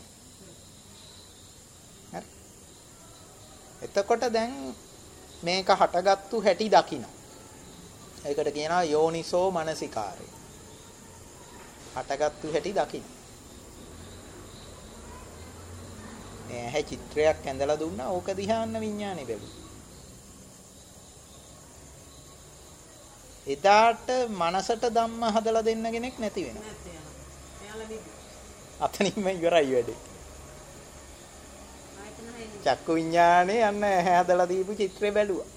හරි. එතකොට දැන් මේක හටගත්තු හැටි දකින්න. ඒකට කියනවා යෝනිසෝ මනසිකාරය. හටගත්තු හැටි දකින්න. මේ ඇහැ චිත්‍රයක් ඇඳලා දුන්නා. ඕක දිහා අන්න විඥානේ බැලුවා. එදාට මනසට ධම්ම හදලා දෙන්න කෙනෙක් නැති වෙනවා. අතනින්ම ඉවරයි වැඩේ. චක්කු විඥානේ අන්න ඇහැ හදලා දීපු චිත්‍රය බැලුවා.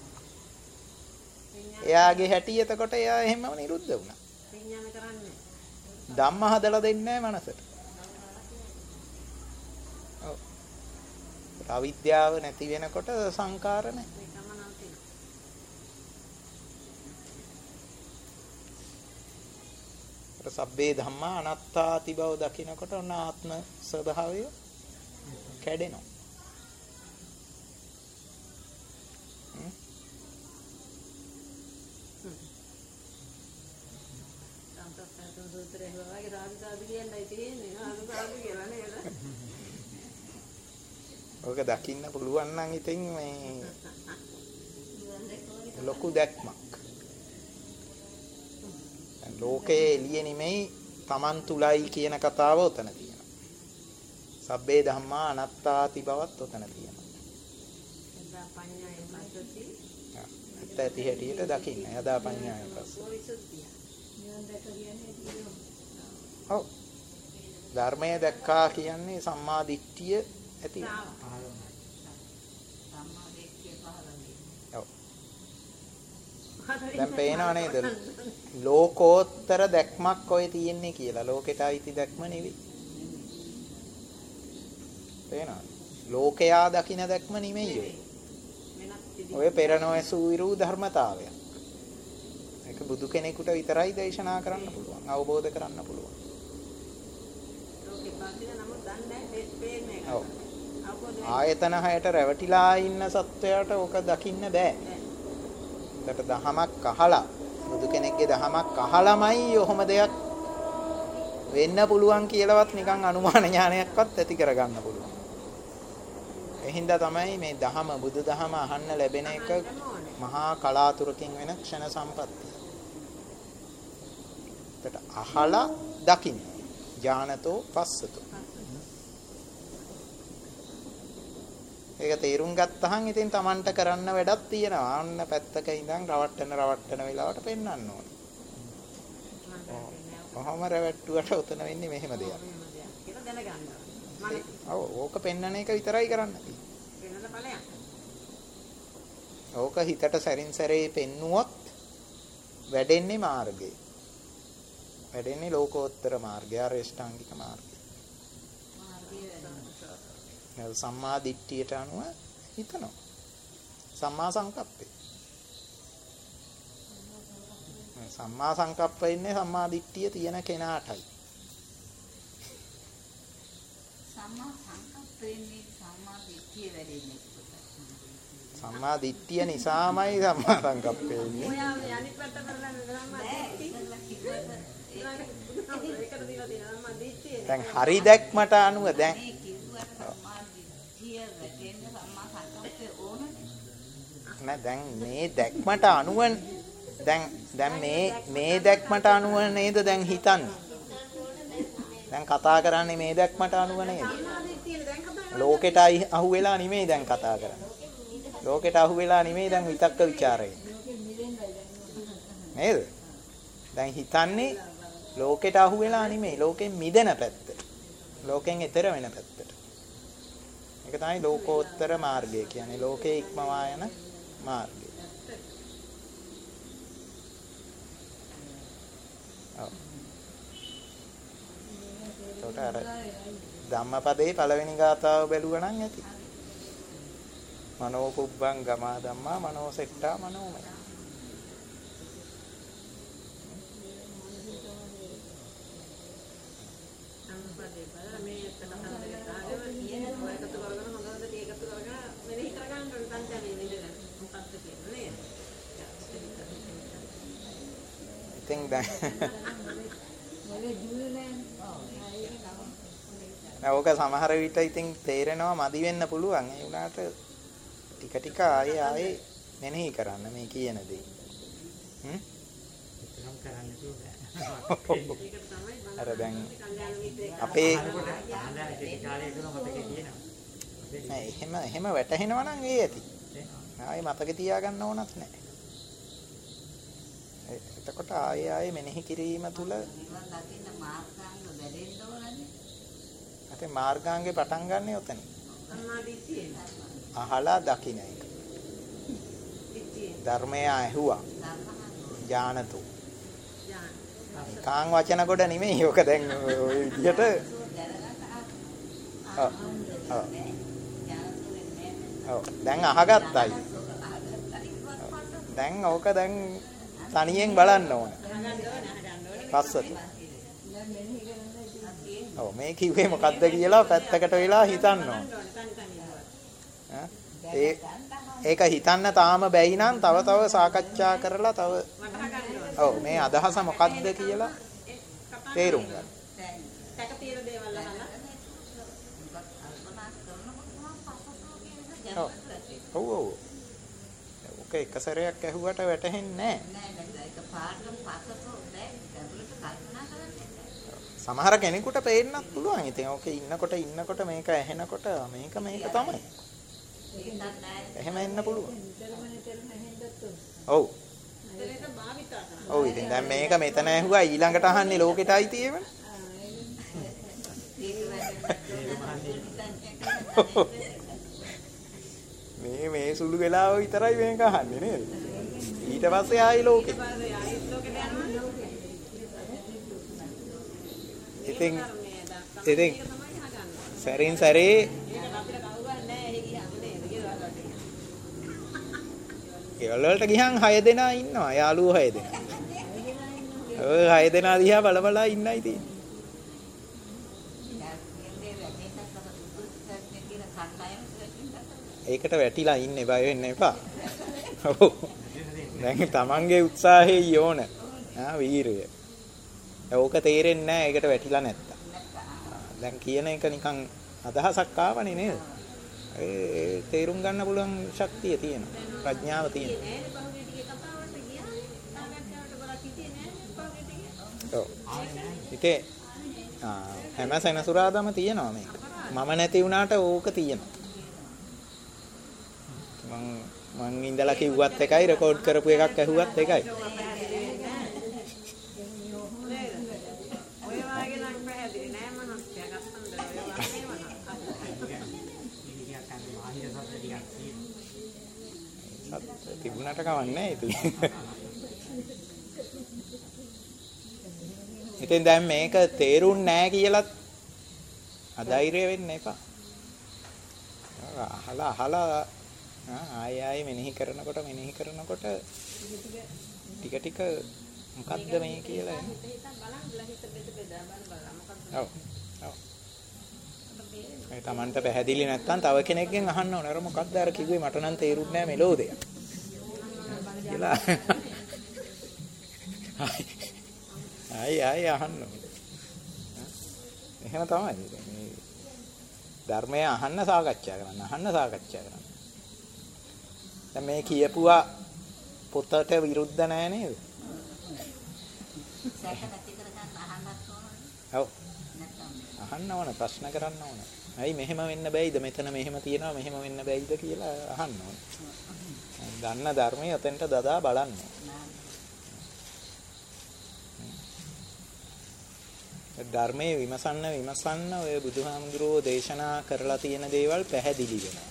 එයාගේ හැටි එතකොට එයා එහෙමම නිරුද්ධ වුණා. විඥාන කරන්නේ. ධම්ම හදලා දෙන්නේ නැහැ මනසට. ඔව්. අවිද්‍යාව නැති වෙනකොට සංකාර නැහැ. සබ්බේ ධම්මා අනාත්තාති බව දකිනකොට ඔන්න ආත්ම ස්වභාවය කැඩෙනවා. ඔක දකින්න පුළුවන් නම් ඉතින් මේ ලොකු දැක්මක්. ලෝකයේ එළිය නෙමෙයි Taman තුලයි කියන කතාව උතන තියෙනවා. සබ්බේ ධම්මා අනාත්තාති බවත් උතන තියෙනවා. යදා පඤ්ඤාය පස්සති. ඇත්ත ඇති හැටියට දකින්න. යදා පඤ්ඤාය පස්සති. ඔව්. ධර්මය දැක්කා කියන්නේ සම්මා දිට්ඨිය ඇති වෙනවා. ඔව්. දැන් පේනව නේද? ලෝකෝත්තර දැක්මක් ඔය තියෙන්නේ කියලා. ලෝකෙට අයිති දැක්ම නෙවෙයි. පේනවද? ලෝකයා දකින්න දැක්ම නෙමෙයි ඔය. ඔය පෙර නොඇසූ විරු ධර්මතාවය. ඒක බුදු කෙනෙකුට විතරයි දේශනා කරන්න පුළුවන්. අවබෝධ කරන්න පුළුවන්. ලෝකෙ පාදින නමුත් දන්නේ පේන්නේ. ඔව්. ආයතන හයට රැවටිලා ඉන්න සත්වයාට ඕක දකින්න බෑ. ඒකට දහමක් අහලා බුදු කෙනෙක්ගේ දහමක් අහලමයි ඔහොම දෙයක් වෙන්න පුළුවන් කියලාවත් නිකන් අනුමාන ඥානයක්වත් ඇති කරගන්න පුළුවන්. එහින්දා තමයි මේ දහම බුදු දහම අහන්න ලැබෙන එක මහා කලාතුරකින් වෙන ක්ෂණ සම්පත්තිය. ඒකට අහලා දකින්න. ඥානතෝ පස්සතෝ. ඒක තේරුම් ගත්තහන් ඉතින් Tamanට කරන්න වැඩක් තියෙනවා. අන්න පැත්තක ඉඳන් රවට්ටන රවට්ටන වෙලාවට පෙන්වන්න ඕනේ. කොහොම රවට්ටුවට උතන වෙන්නේ මෙහෙම දෙයක්. කියලා දැනගන්න. ඔව් ඕක පෙන්වන එක විතරයි කරන්න තියෙන්නේ. ඕක හිතට සැරින් සැරේ පෙන්නුවොත් වැඩෙන්නේ මාර්ගය. වැඩෙන්නේ ලෝකෝත්තර මාර්ගය, අරියෂ්ඨාංගික මාර්ගය. සම්මා දිට්ඨියට අනුව හිතනවා. සම්මා සංකප්පේ. සම්මා සංකප්ප ඉන්නේ සම්මා දිට්ඨිය තියෙන කෙනාටයි. සම්මා සංකප්පෙන්නේ සම්මා දිට්ඨිය වැඩෙන්නේ. සම්මා දිට්ඨිය නිසාමයි සම්මා සංකප්පේ ඉන්නේ. ඔයා යනිත් පැත්ත කරලා සම්මා දිට්ඨිය. දැන් හරි දැක්මට අනුව දැන් නෑ දැන් මේ දැක්මට අනුව දැන් දැන් මේ මේ දැක්මට අනුව නේද දැන් හිතන්නේ. දැන් කතා කරන්නේ මේ දැක්මට අනුව නේද? ලෝකෙට අහු වෙලා නෙමෙයි දැන් කතා කරන්නේ. ලෝකෙට අහු වෙලා නෙමෙයි දැන් විතක්ක ਵਿਚාරය. නේද? දැන් හිතන්නේ ලෝකෙට අහු වෙලා නෙමෙයි ලෝකෙන් මිදෙන පැත්ත. ලෝකෙන් එතර වෙන පැත්තට. ඒක තමයි ලෝකෝත්තර මාර්ගය කියන්නේ. ලෝකේ ඉක්මවා යන මාර්ගය. ඔව්. ඒකට අර ධම්මපදයේ පළවෙනි ගාථාව බැලුවා නම් ඇති. මනෝ පුබ්බං ගමා ධම්මා මනෝ සෙට්ටා මනෝමය. ඉතින් දැන් ඕක සමහර විට ඉතින් තේරෙනවා මදි වෙන්න පුළුවන්. ඒ වුණාට ටික ටික ආයේ ආයේ මෙනෙහි කරන්න මේ කියන දේ. හ්ම්? ඒකම කරන්න ඕනේ. අර දැන් අපේ නෑ එහෙම එහෙම වැටහෙනවා නම් ඒ ඇති. ආයේ මතක තියාගන්න ඕනත් නෑ. එතකොට ආයේ ආයේ මෙනෙහි කිරීම තුල අතේ මාර්ගාංගේ පටන් ගන්න ඔතන. අහලා දකින්න එක. ධර්මය ඇහුවා. ඥානතු. කාං වචන කොට නෙමෙයි ඔක දැන් ඔය විදිහට ඔව් ඔව් ඔව් දැන් අහගත්තයි. දැන් ඕක දැන් තනියෙන් බලන්න ඕන. පස්සට. ඔව් මේ කිව්වේ මොකද්ද කියලා පැත්තකට වෙලා හිතන්න ඕන. ඒ ඒක හිතන්න තාම බැයි නම් තව තව සාකච්ඡා කරලා තව ඔව් මේ අදහස මොකද්ද කියලා තේරුම් ගන්න. ඔව් ඔව් ඔක එක සැරයක් ඇහුවට වැටහෙන්නේ නැහැ. සමහර කෙනෙකුට පේන්නත් පුළුවන්. ඉතින් ඕකේ ඉන්නකොට ඉන්නකොට මේක ඇහෙනකොට මේක මේක තමයි. එහෙම එන්න පුළුවන්. ඔව්. ඔව් ඉතින් දැන් මේක මෙතන ඇහුවා ඊළඟට අහන්නේ ලෝකෙට අයිති ඒවනේ. මේ මේ සුළු වෙලාව විතරයි මේක අහන්නේ නේද? ඊට පස්සේ ආයි ලෝකෙ. ඉතින් ඉතින් සැරින් සැරේ ගෙවල් වලට ගියන් හය දෙනා ඉන්නවා යාළුවෝ හය දෙනා. ඔය හය දෙනා දිහා බල බල ඉන්නයි තියෙන්නේ. ඒකට වැටිලා ඉන්නේ බය වෙන්න එපා. ඔව්. දැන් තමන්ගේ උත්සාහය යෝන. ආ වීරය. ඕක තේරෙන්නේ නැහැ ඒකට වැටිලා නැත්තම්. දැන් කියන එක නිකන් අදහසක් ආවනේ නේද? ඒ තේරුම් ගන්න පුළුවන් ශක්තිය තියෙනවා. ප්‍රඥාව තියෙනවා. ඔව්. ඒකේ හැම සෙනසුරාදාම තියෙනවා මේක. මම නැති වුණාට ඕක තියෙනවා. මං මං ඉඳලා කිව්වත් එකයි රෙකෝඩ් කරපු එකක් ඇහුවත් එකයි. තිබුණාට කවන්නේ ඉතින්. ඉතින් දැන් මේක තේරුන්නේ නැහැ කියලත් අධෛර්ය වෙන්න එපා. අහලා අහලා ආය ආය මෙනෙහි කරනකොට මෙනෙහි කරනකොට ටික ටික මොකද්ද මේ කියලා එන්නේ. ඔව්. ඔව්. ඒ තමන්ට පැහැදිලි නැත්නම් තව කෙනෙක්ගෙන් අහන්න ඕන. අර මොකද්ද අර කිව්වේ මට නම් තේරුන්නේ නැහැ මෙලෝදේ. කියලා. ආයි ආයි අහන්න ඕන. එහෙම තමයි. මේ ධර්මය අහන්න සාකච්ඡා කරන්න. අහන්න සාකච්ඡා කරන්න. දැන් මේ කියපුවා පොතට විරුද්ධ නැහැ නේද? ඔව්. අහන්න ඕන ප්‍රශ්න කරන්න ඕන. ඇයි මෙහෙම වෙන්න බෑයිද? මෙතන මෙහෙම තියනවා මෙහෙම වෙන්න බෑයිද කියලා අහන්න ඕන. දන්න ධර්මයේ ඔතෙන්ට දදා බලන්න. ධර්මයේ විමසන්න විමසන්න ඔය බුදුහාමුදුරුවෝ දේශනා කරලා තියෙන දේවල් පැහැදිලි වෙනවා.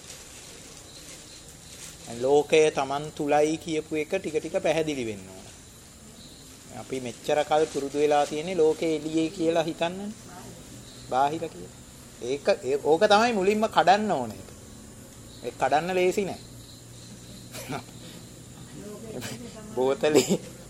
ලෝකය Taman තුලයි කියපු එක ටික ටික පැහැදිලි වෙන්න ඕන. අපි මෙච්චර කල් පුරුදු වෙලා තියෙන්නේ ලෝකේ එළියේ කියලා හිතන්නනේ. බාහිර කියලා. ඒක ඕක තමයි මුලින්ම කඩන්න ඕනේ. ඒක කඩන්න ලේසි නෑ. බෝතලේ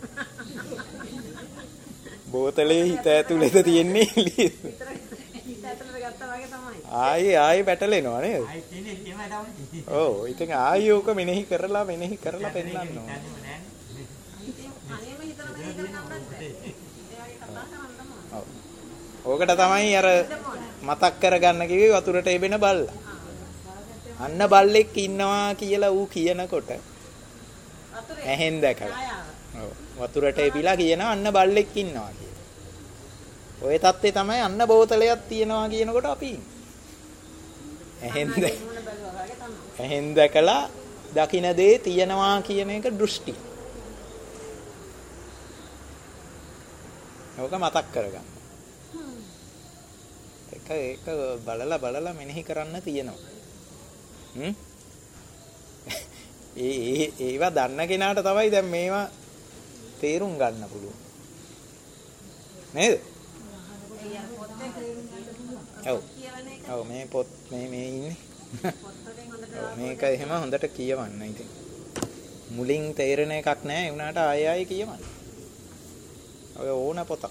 බෝතලේ හිත ඇතුළේද තියෙන්නේ එළියේ. හිත ඇතුළට ගත්තා වගේ තමයි. ආයේ ආයේ පැටලෙනවා නේද? ආයේ තියෙන්නේ එහෙමයි තමයි. ඔව් ඉතින් ආයේ ඕක මෙනෙහි කරලා මෙනෙහි කරලා පෙන්නන්න ඕනේ. ඕකට තමයි අර මතක් කරගන්න කිව්වේ වතුරට එබෙන බල්ලා. අන්න බල්ලෙක් ඉන්නවා කියලා ඌ කියනකොට ඇහෙන් දැකලා. ඔව් වතුරට එබිලා කියනවා අන්න බල්ලෙක් ඉන්නවා කියලා. ඔය தත්ත්වය තමයි අන්න බෝතලයක් තියනවා කියනකොට අපි ඉන්නේ. ඇහෙන් ඇහෙන් දැකලා දකින්න දේ තියනවා කියන එක දෘෂ්ටි. ඕක මතක් කරගන්න. ඒක ඒක බලලා බලලා මෙනෙහි කරන්න තියෙනවා. හ්ම්. ඒ ඒ ඒවා දන්න කෙනාට තමයි දැන් මේවා තේරුම් ගන්න පුළුවන්. නේද? ඔව්. ඔව් මේ පොත් මේ මේ ඉන්නේ. ඔව් මේක එහෙම හොඳට කියවන්න ඉතින්. මුලින් තේරෙන එකක් නෑ ඒ උනාට ආයෙ ආයෙ කියවන්න. ඔය ඕන පොතක්.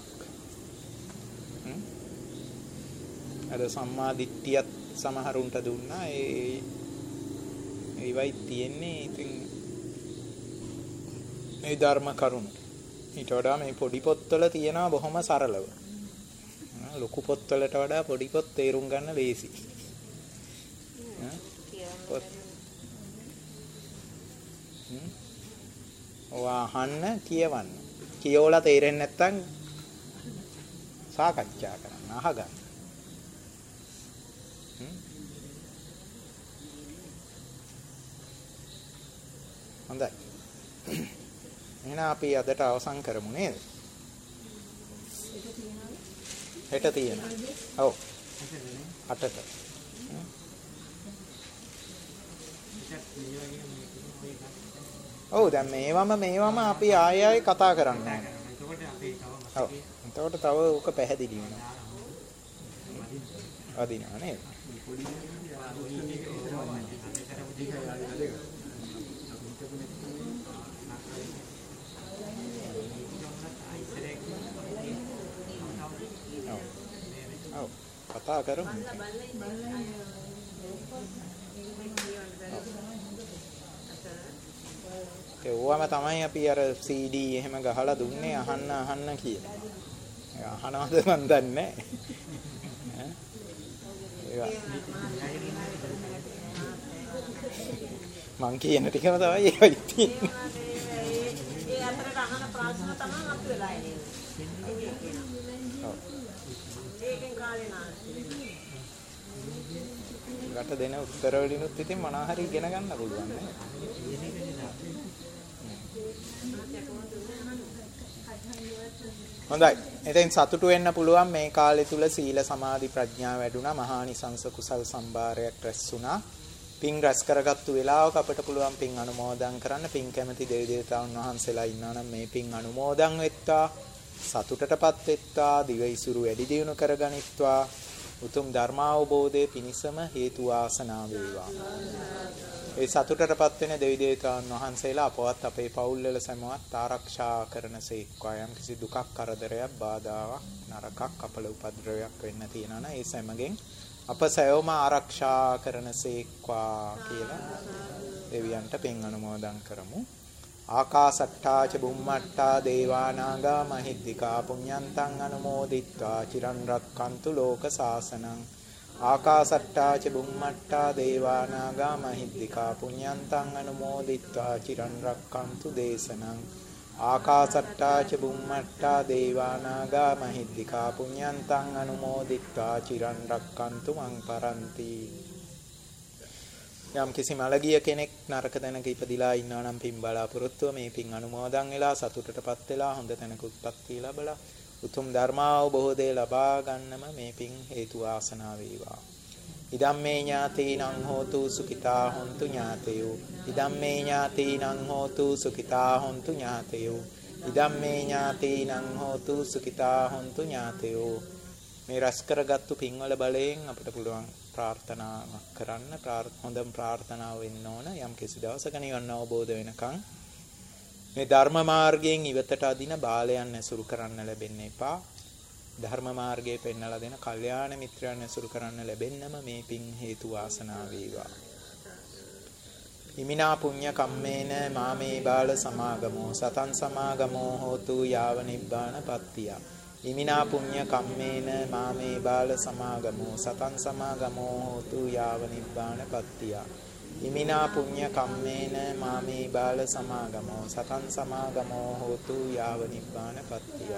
අර සම්මා දිට්ඨියත් සමහරුන්ට දුන්නා ඒ ඒවයි තියෙන්නේ ඉතින් මේ ධර්ම කරුණු ඊට වඩා මේ පොඩි පොත්වල තියෙනවා බොහොම සරලව ලොකු පොත්වලට වඩා පොඩි පොත් තේරුම් ගන්න ලේසි ඔයා අහන්න කියවන්න කියවලා තේරෙන්නේ නැත්නම් සාකච්ඡා කරන්න අහගන්න හොඳයි. එහෙනම් අපි අදට අවසන් කරමු නේද? හෙට තියෙනවා. ඔව්. අටට. ඔව් දැන් මේවම මේවම අපි ආයෙ ආයෙ කතා කරන්න ඕනේ. ඔව්. එතකොට තව උක පැහැදිලි වෙනවා. අදිනවා නේද? කතා කරමු. ඒ ඕවම තමයි අපි අර සී ඩී එහෙම ගහලා දුන්නේ අහන්න අහන්න කියලා. ඒ අහනවද මන් දන්නේ නැහැ. මං කියන ටිකම තමයි ඒවයි තියෙන්නේ. ඒ අතරට අහන ප්‍රශ්න තමයි අපි වෙලා ඉන්නේ. ඒකෙන් කාලේ නාස්ති. දෙන උත්තර වලිනුත් ඉතින් මොනවා හරි ඉගෙන ගන්න පුළුවන් නේ. හොඳයි. එතෙන් සතුටු වෙන්න පුළුවන් මේ කාලය තුල සීල සමාධි ප්‍රඥා වැඩුණා, මහානිසංස කුසල් සම්භාරයක් රැස් වුණා. පින් රැස් කරගත්තු වෙලාවක අපිට පුළුවන් පින් අනුමෝදන් කරන්න. පින් කැමති දෙවි දේවතාවුන් වහන්සේලා ඉන්නවා නම් මේ පින් අනුමෝදන් වෙත්තා. සතුටටපත් වෙත්තා. දිවයිසුරු වැඩි දියුණු කරගනිත්වා. උතුම් ධර්මාවබෝධයේ පිණිසම හේතු වාසනා වේවා. ඒ සතුටටපත් වෙන දෙවි දේවතාවුන් වහන්සේලා අපවත් අපේ පවුල් වල සමවත් ආරක්ෂා කරනසේක්වා. යම් කිසි දුකක් කරදරයක් බාධාවක් නරකක් අපල උපද්‍රවයක් වෙන්න තියෙනවා නම් ඒ සෑමගෙන් අප සෑවම ආරක්ෂා කරනසේක්වා කියලා දෙවියන්ට පින් අනුමෝදන් කරමු. ආකාසට්ටා ච බුම්මට්ටා දේවානාගා මහිද්దికා පුඤ්ඤන්තං අනුමෝදිත්වා චිරන් රක්칸තු ලෝක සාසනං. ආකාසට්ටා ච බුම්මට්ටා දේවානාගා මහිද්దికා පුඤ්ඤන්තං අනුමෝදිත්වා චිරන් රක්칸තු දේශනං. ආකාසට්ටා ච බුම්මට්ටා දේවානාගා මහිද්దికා පුඤ්ඤන්තං අනුමෝදිත්වා චිරන් රක්칸තු මං පරන්ති. යම් කිසි මළගිය කෙනෙක් නරක තැනක ඉපදිලා ඉන්නවා නම් පින් බලාපොරොත්තුව මේ පින් අනුමෝදන් වෙලා සතුටටපත් වෙලා හොඳ තැනක උත්පත්ති ලැබලා උතුම් ධර්මාවබෝධය ලබා ගන්නම මේ පින් හේතු වාසනා වේවා. ඉදම්මේ ඥාතීනං හෝතු සුඛිතා හොන්තු ඥාතයෝ. ඉදම්මේ ඥාතීනං හෝතු සුඛිතා හොන්තු ඥාතයෝ. ඉදම්මේ ඥාතීනං හෝතු සුඛිතා හොන්තු ඥාතයෝ. මේ රැස් කරගත්තු පින්වල බලයෙන් අපිට පුළුවන් ප්‍රාර්ථනාවක් කරන්න. හොඳම ප්‍රාර්ථනාව වෙන්න ඕන යම් කිසි දවසක නිවන් අවබෝධ වෙනකන් මේ ධර්ම මාර්ගයෙන් ඉවතට අදින බාලයන් ඇසුරු කරන්න ලැබෙන්න එපා. ධර්ම මාර්ගයේ පෙන්වලා දෙන කල්යාණ මිත්‍රයන් ඇසුරු කරන්න ලැබෙන්නම මේ පින් හේතු වාසනා වේවා. ඉමිනා පුඤ්ඤ කම්මේන මාමේ බාල සමාගමෝ සතං සමාගමෝ හෝතු යාව නිබ්බාන පත්තිය. ඉමිනා පුඤ්ඤ කම්මේන මාමේ බාල සමාගමෝ සතං සමාගමෝ හෝතු යාව නිබ්බාන පත්තිය. ඉමිනා පුඤ්ඤ කම්මේන මාමේ බාල සමාගමෝ සතං සමාගමෝ හෝතු යාව නිබ්බාන පත්තිය.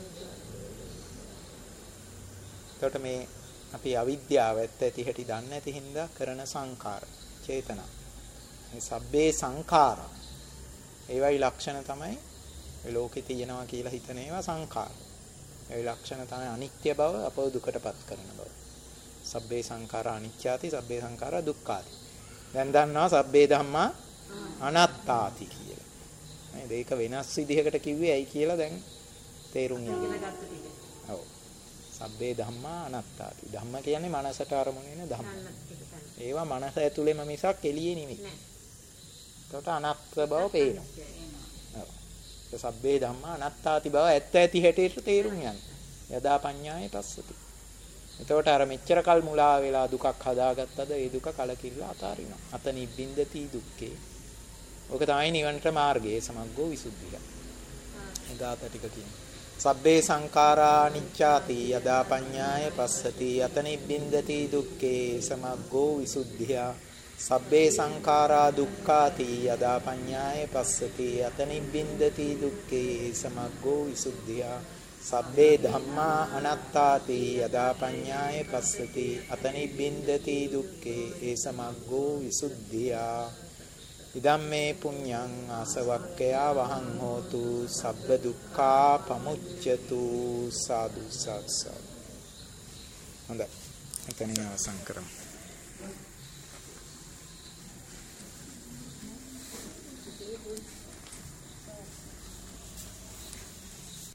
එතකොට මේ අපි අවිද්‍යාව ඇත්ත ඇති හැටි දන්නේ නැති හින්දා කරන සංකාර චේතනා මේ සබ්බේ සංඛාරා ඒවයි ලක්ෂණ තමයි මේ ලෝකේ තියෙනවා කියලා හිතන ඒවා සංඛාර. ඒ ලක්ෂණ තමයි අනිත්‍ය බව අපව දුකටපත් කරන බව. සබ්බේ සංඛාරා අනිත්‍යාති සබ්බේ සංඛාරා දුක්ඛාති. දැන් දන්නවා සබ්බේ ධම්මා අනාත්තාති කියලා. නේද? ඒක වෙනස් විදිහකට කිව්වේ ඇයි කියලා දැන් තේරුම් ගන්න. ඔව්. සබ්බේ ධම්මා අනාත්තාති. ධම්ම කියන්නේ මනසට අරමුණු වෙන ධම්ම. ඒවා මනස ඇතුළේම මිසක් එළියේ නෙමෙයි. ඒකට අනාත්ම බව පේනවා. ඔව්. ඒ සබ්බේ ධම්මා අනාත්තාති බව ඇත්ත ඇති හැටියට තේරුම් ගන්න. යදා පඤ්ඤායේ පස්සති. එතකොට අර මෙච්චර කල් මුලා වෙලා දුකක් හදාගත්තද ඒ දුක කලකිරලා අතාරිනවා. අත නිබ්බින්දති දුක්ඛේ. ඔක තමයි නිවනට මාර්ගය සමග්ගෝ විසුද්ධිය. එදාට ටික කියන්නේ. සබ්බේ සංඛාරා අනිච්චාති යදා පඤ්ඤාය පස්සති අත නිබ්බින්දති දුක්ඛේ සමග්ගෝ විසුද්ධිය. සබ්බේ සංඛාරා දුක්ඛාති යදා පඤ්ඤාය පස්සති අත නිබ්බින්දති දුක්ඛේ සමග්ගෝ විසුද්ධිය. සබ්බේ ධම්මා අනාත්තාති යදා පඤ්ඤාය පස්සති අත නිබ්බින්දති දුක්ඛේ ඒ සමග්ගෝ විසුද්ධිය. ඉදම්මේ පුඤ්ඤං ආසවක්ඛයා වහං හෝතු සබ්බ දුක්ඛා පමුච්ඡතු සාදු සත්සත්. හොඳයි. එතනින් අවසන් කරමු.